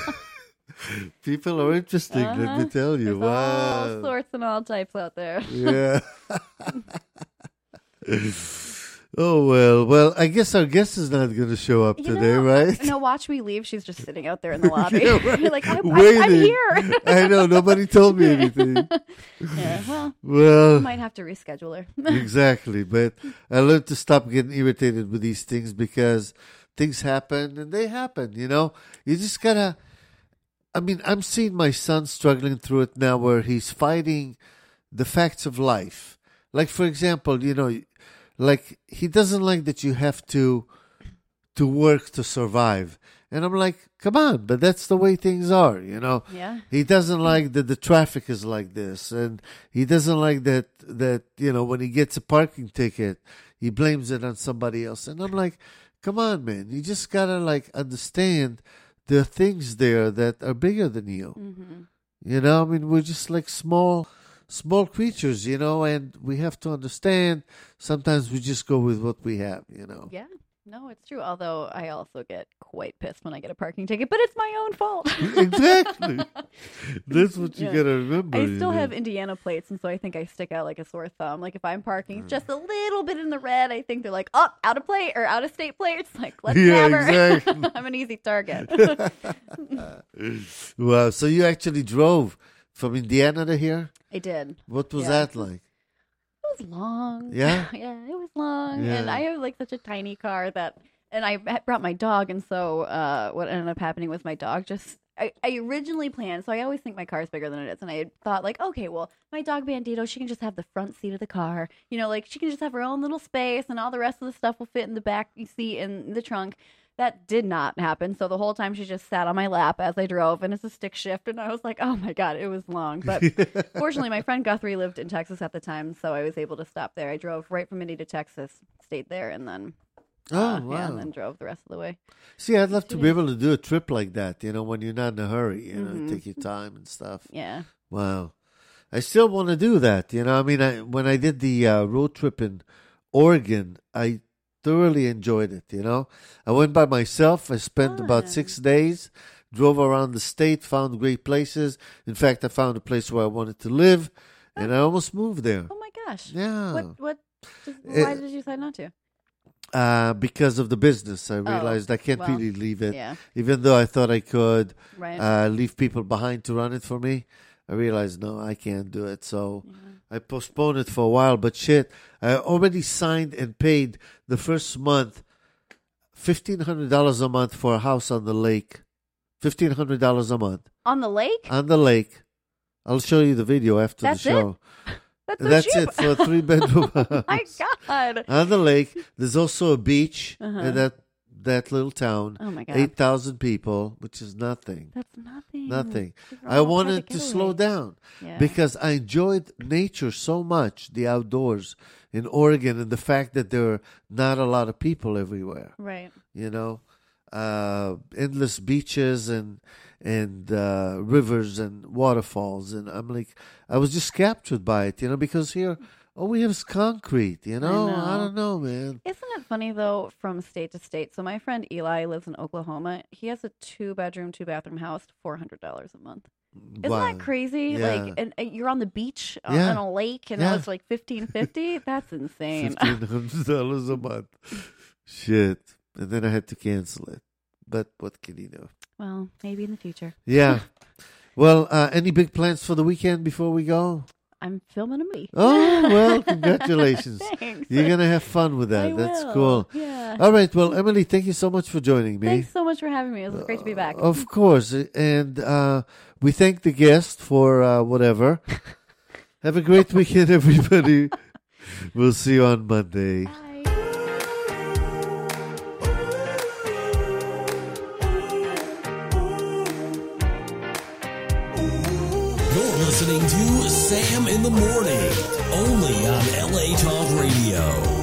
Speaker 3: People are interesting, let me
Speaker 4: Uh-huh.
Speaker 3: tell you.
Speaker 4: There's all
Speaker 3: Wow.
Speaker 4: sorts and all types out there.
Speaker 3: Yeah. Oh, well. Well, I guess our guest is not going to show up
Speaker 4: You
Speaker 3: today,
Speaker 4: know,
Speaker 3: right?
Speaker 4: No, watch me leave. She's just sitting out there in the lobby.
Speaker 3: Yeah, right.
Speaker 4: You're like, I'm, I'm, I'm
Speaker 3: Waiting.
Speaker 4: here.
Speaker 3: I know. Nobody told me anything.
Speaker 4: Yeah, well,
Speaker 3: Well,
Speaker 4: might have to reschedule her.
Speaker 3: exactly. But I learned to stop getting irritated with these things because things happen and they happen, you know? You just got to. I mean, I'm seeing my son struggling through it now where he's fighting the facts of life. Like, for example, you know, like he doesn't like that you have to to work to survive. And I'm like, come on, but that's the way things are, you know.
Speaker 4: Yeah.
Speaker 3: He doesn't like that the traffic is like this, and he doesn't like that that you know when he gets a parking ticket, he blames it on somebody else. And I'm like, come on, man, you just gotta like understand there are things there that are bigger than you.
Speaker 4: Mm-hmm.
Speaker 3: You know, I mean, we're just like small, small creatures, you know, and we have to understand. Sometimes we just go with what we have, you know.
Speaker 4: Yeah. No, it's true. Although I also get quite pissed when I get a parking ticket, but it's my own fault.
Speaker 3: Exactly. That's what you
Speaker 4: Yeah.
Speaker 3: gotta remember.
Speaker 4: I
Speaker 3: you
Speaker 4: still
Speaker 3: know?
Speaker 4: have Indiana plates, and so I think I stick out like a sore thumb. Like if I'm parking just a little bit in the red, I think they're like, oh, out of plate or out of state plates. Like, let's
Speaker 3: Yeah,
Speaker 4: grab her.
Speaker 3: exactly.
Speaker 4: I'm an easy target.
Speaker 3: Wow. So you actually drove from Indiana to here?
Speaker 4: I did.
Speaker 3: What was
Speaker 4: Yeah.
Speaker 3: that like?
Speaker 4: It was long.
Speaker 3: Yeah?
Speaker 4: Yeah, it was long. And
Speaker 3: Yeah.
Speaker 4: I have like such a tiny car that, and I had brought my dog, and so uh, what ended up happening was my dog just. I, I originally planned, so I always think my car is bigger than it is, and I thought like, okay, well, my dog Bandito, she can just have the front seat of the car, you know, like she can just have her own little space, and all the rest of the stuff will fit in the back seat in the trunk. That did not happen. So the whole time she just sat on my lap as I drove, and it's a stick shift, and I was like, oh my god, it was long. But fortunately, my friend Guthrie lived in Texas at the time, so I was able to stop there. I drove right from Indy to Texas, stayed there, and then.
Speaker 3: Oh,
Speaker 4: Uh,
Speaker 3: wow.
Speaker 4: yeah, and then drove the rest of the way.
Speaker 3: See, I'd love to be able to do a trip like that, you know, when you're not in a hurry, you know,
Speaker 4: Mhm.
Speaker 3: take your time and stuff.
Speaker 4: Yeah.
Speaker 3: Wow. I still want to do that, you know. I mean, I, when I did the uh, road trip in Oregon, I thoroughly enjoyed it, you know. I went by myself. I spent about
Speaker 4: Fun.
Speaker 3: six days, drove around the state, found great places. In fact, I found a place where I wanted to live, and I almost moved there.
Speaker 4: Oh my gosh.
Speaker 3: Yeah.
Speaker 4: What? What? Just,
Speaker 3: It-
Speaker 4: why did you decide not to?
Speaker 3: Uh, because of the business, I realized I can't
Speaker 4: well,
Speaker 3: really leave it.
Speaker 4: Yeah.
Speaker 3: Even though I thought I could
Speaker 4: Right.
Speaker 3: uh, leave people behind to run it for me, I realized, no, I can't do it. So I postponed it for a while. But shit, I already signed and paid the first month fifteen hundred dollars a month for a house on the lake. fifteen hundred dollars a month
Speaker 4: On the lake?
Speaker 3: on the lake. I'll show you the video after
Speaker 4: That's
Speaker 3: the show.
Speaker 4: That's so
Speaker 3: That's
Speaker 4: cheap.
Speaker 3: it for a three bedroom house.
Speaker 4: My God.
Speaker 3: On the lake. There's also a beach
Speaker 4: Uh-huh.
Speaker 3: in that that little town.
Speaker 4: Oh my God.
Speaker 3: Eight thousand people, which is nothing.
Speaker 4: That's nothing.
Speaker 3: Nothing.
Speaker 4: These are
Speaker 3: I
Speaker 4: all
Speaker 3: wanted
Speaker 4: private
Speaker 3: to slow
Speaker 4: getaways.
Speaker 3: down
Speaker 4: Yeah.
Speaker 3: because I enjoyed nature so much, the outdoors in Oregon, and the fact that there are not a lot of people everywhere.
Speaker 4: Right.
Speaker 3: You know, uh, endless beaches and and uh, rivers and waterfalls, and I'm like, I was just captured by it, you know, because here all we have is concrete. You know, I,
Speaker 4: know.
Speaker 3: don't know, man.
Speaker 4: Isn't it funny though, from state to state? So my friend Eli lives in Oklahoma. He has a two bedroom, two bathroom house, four hundred dollars a month. Isn't
Speaker 3: Wow.
Speaker 4: that crazy?
Speaker 3: Yeah.
Speaker 4: Like, and, and you're on the beach uh,
Speaker 3: Yeah.
Speaker 4: on a lake, and
Speaker 3: Yeah.
Speaker 4: it was like fifteen fifty. That's insane.
Speaker 3: Fifteen hundred dollars a month. Shit, and then I had to cancel it. But what can you do?
Speaker 4: Well, maybe in the future.
Speaker 3: Yeah. Well, uh, any big plans for the weekend before we go?
Speaker 4: I'm filming a movie.
Speaker 3: Oh, well, congratulations.
Speaker 4: Thanks.
Speaker 3: You're going to have fun with that.
Speaker 4: I
Speaker 3: That's
Speaker 4: will.
Speaker 3: cool.
Speaker 4: Yeah.
Speaker 3: All right. Well, Emily, thank you so much for joining me.
Speaker 4: Thanks so much for having me. It was great to be back.
Speaker 3: Of course. And uh, we thank the guest for uh, whatever. Have a great weekend, everybody. We'll see you on Monday.
Speaker 4: Bye.
Speaker 2: You're listening to Sam in the Morning, only on L A Talk Radio.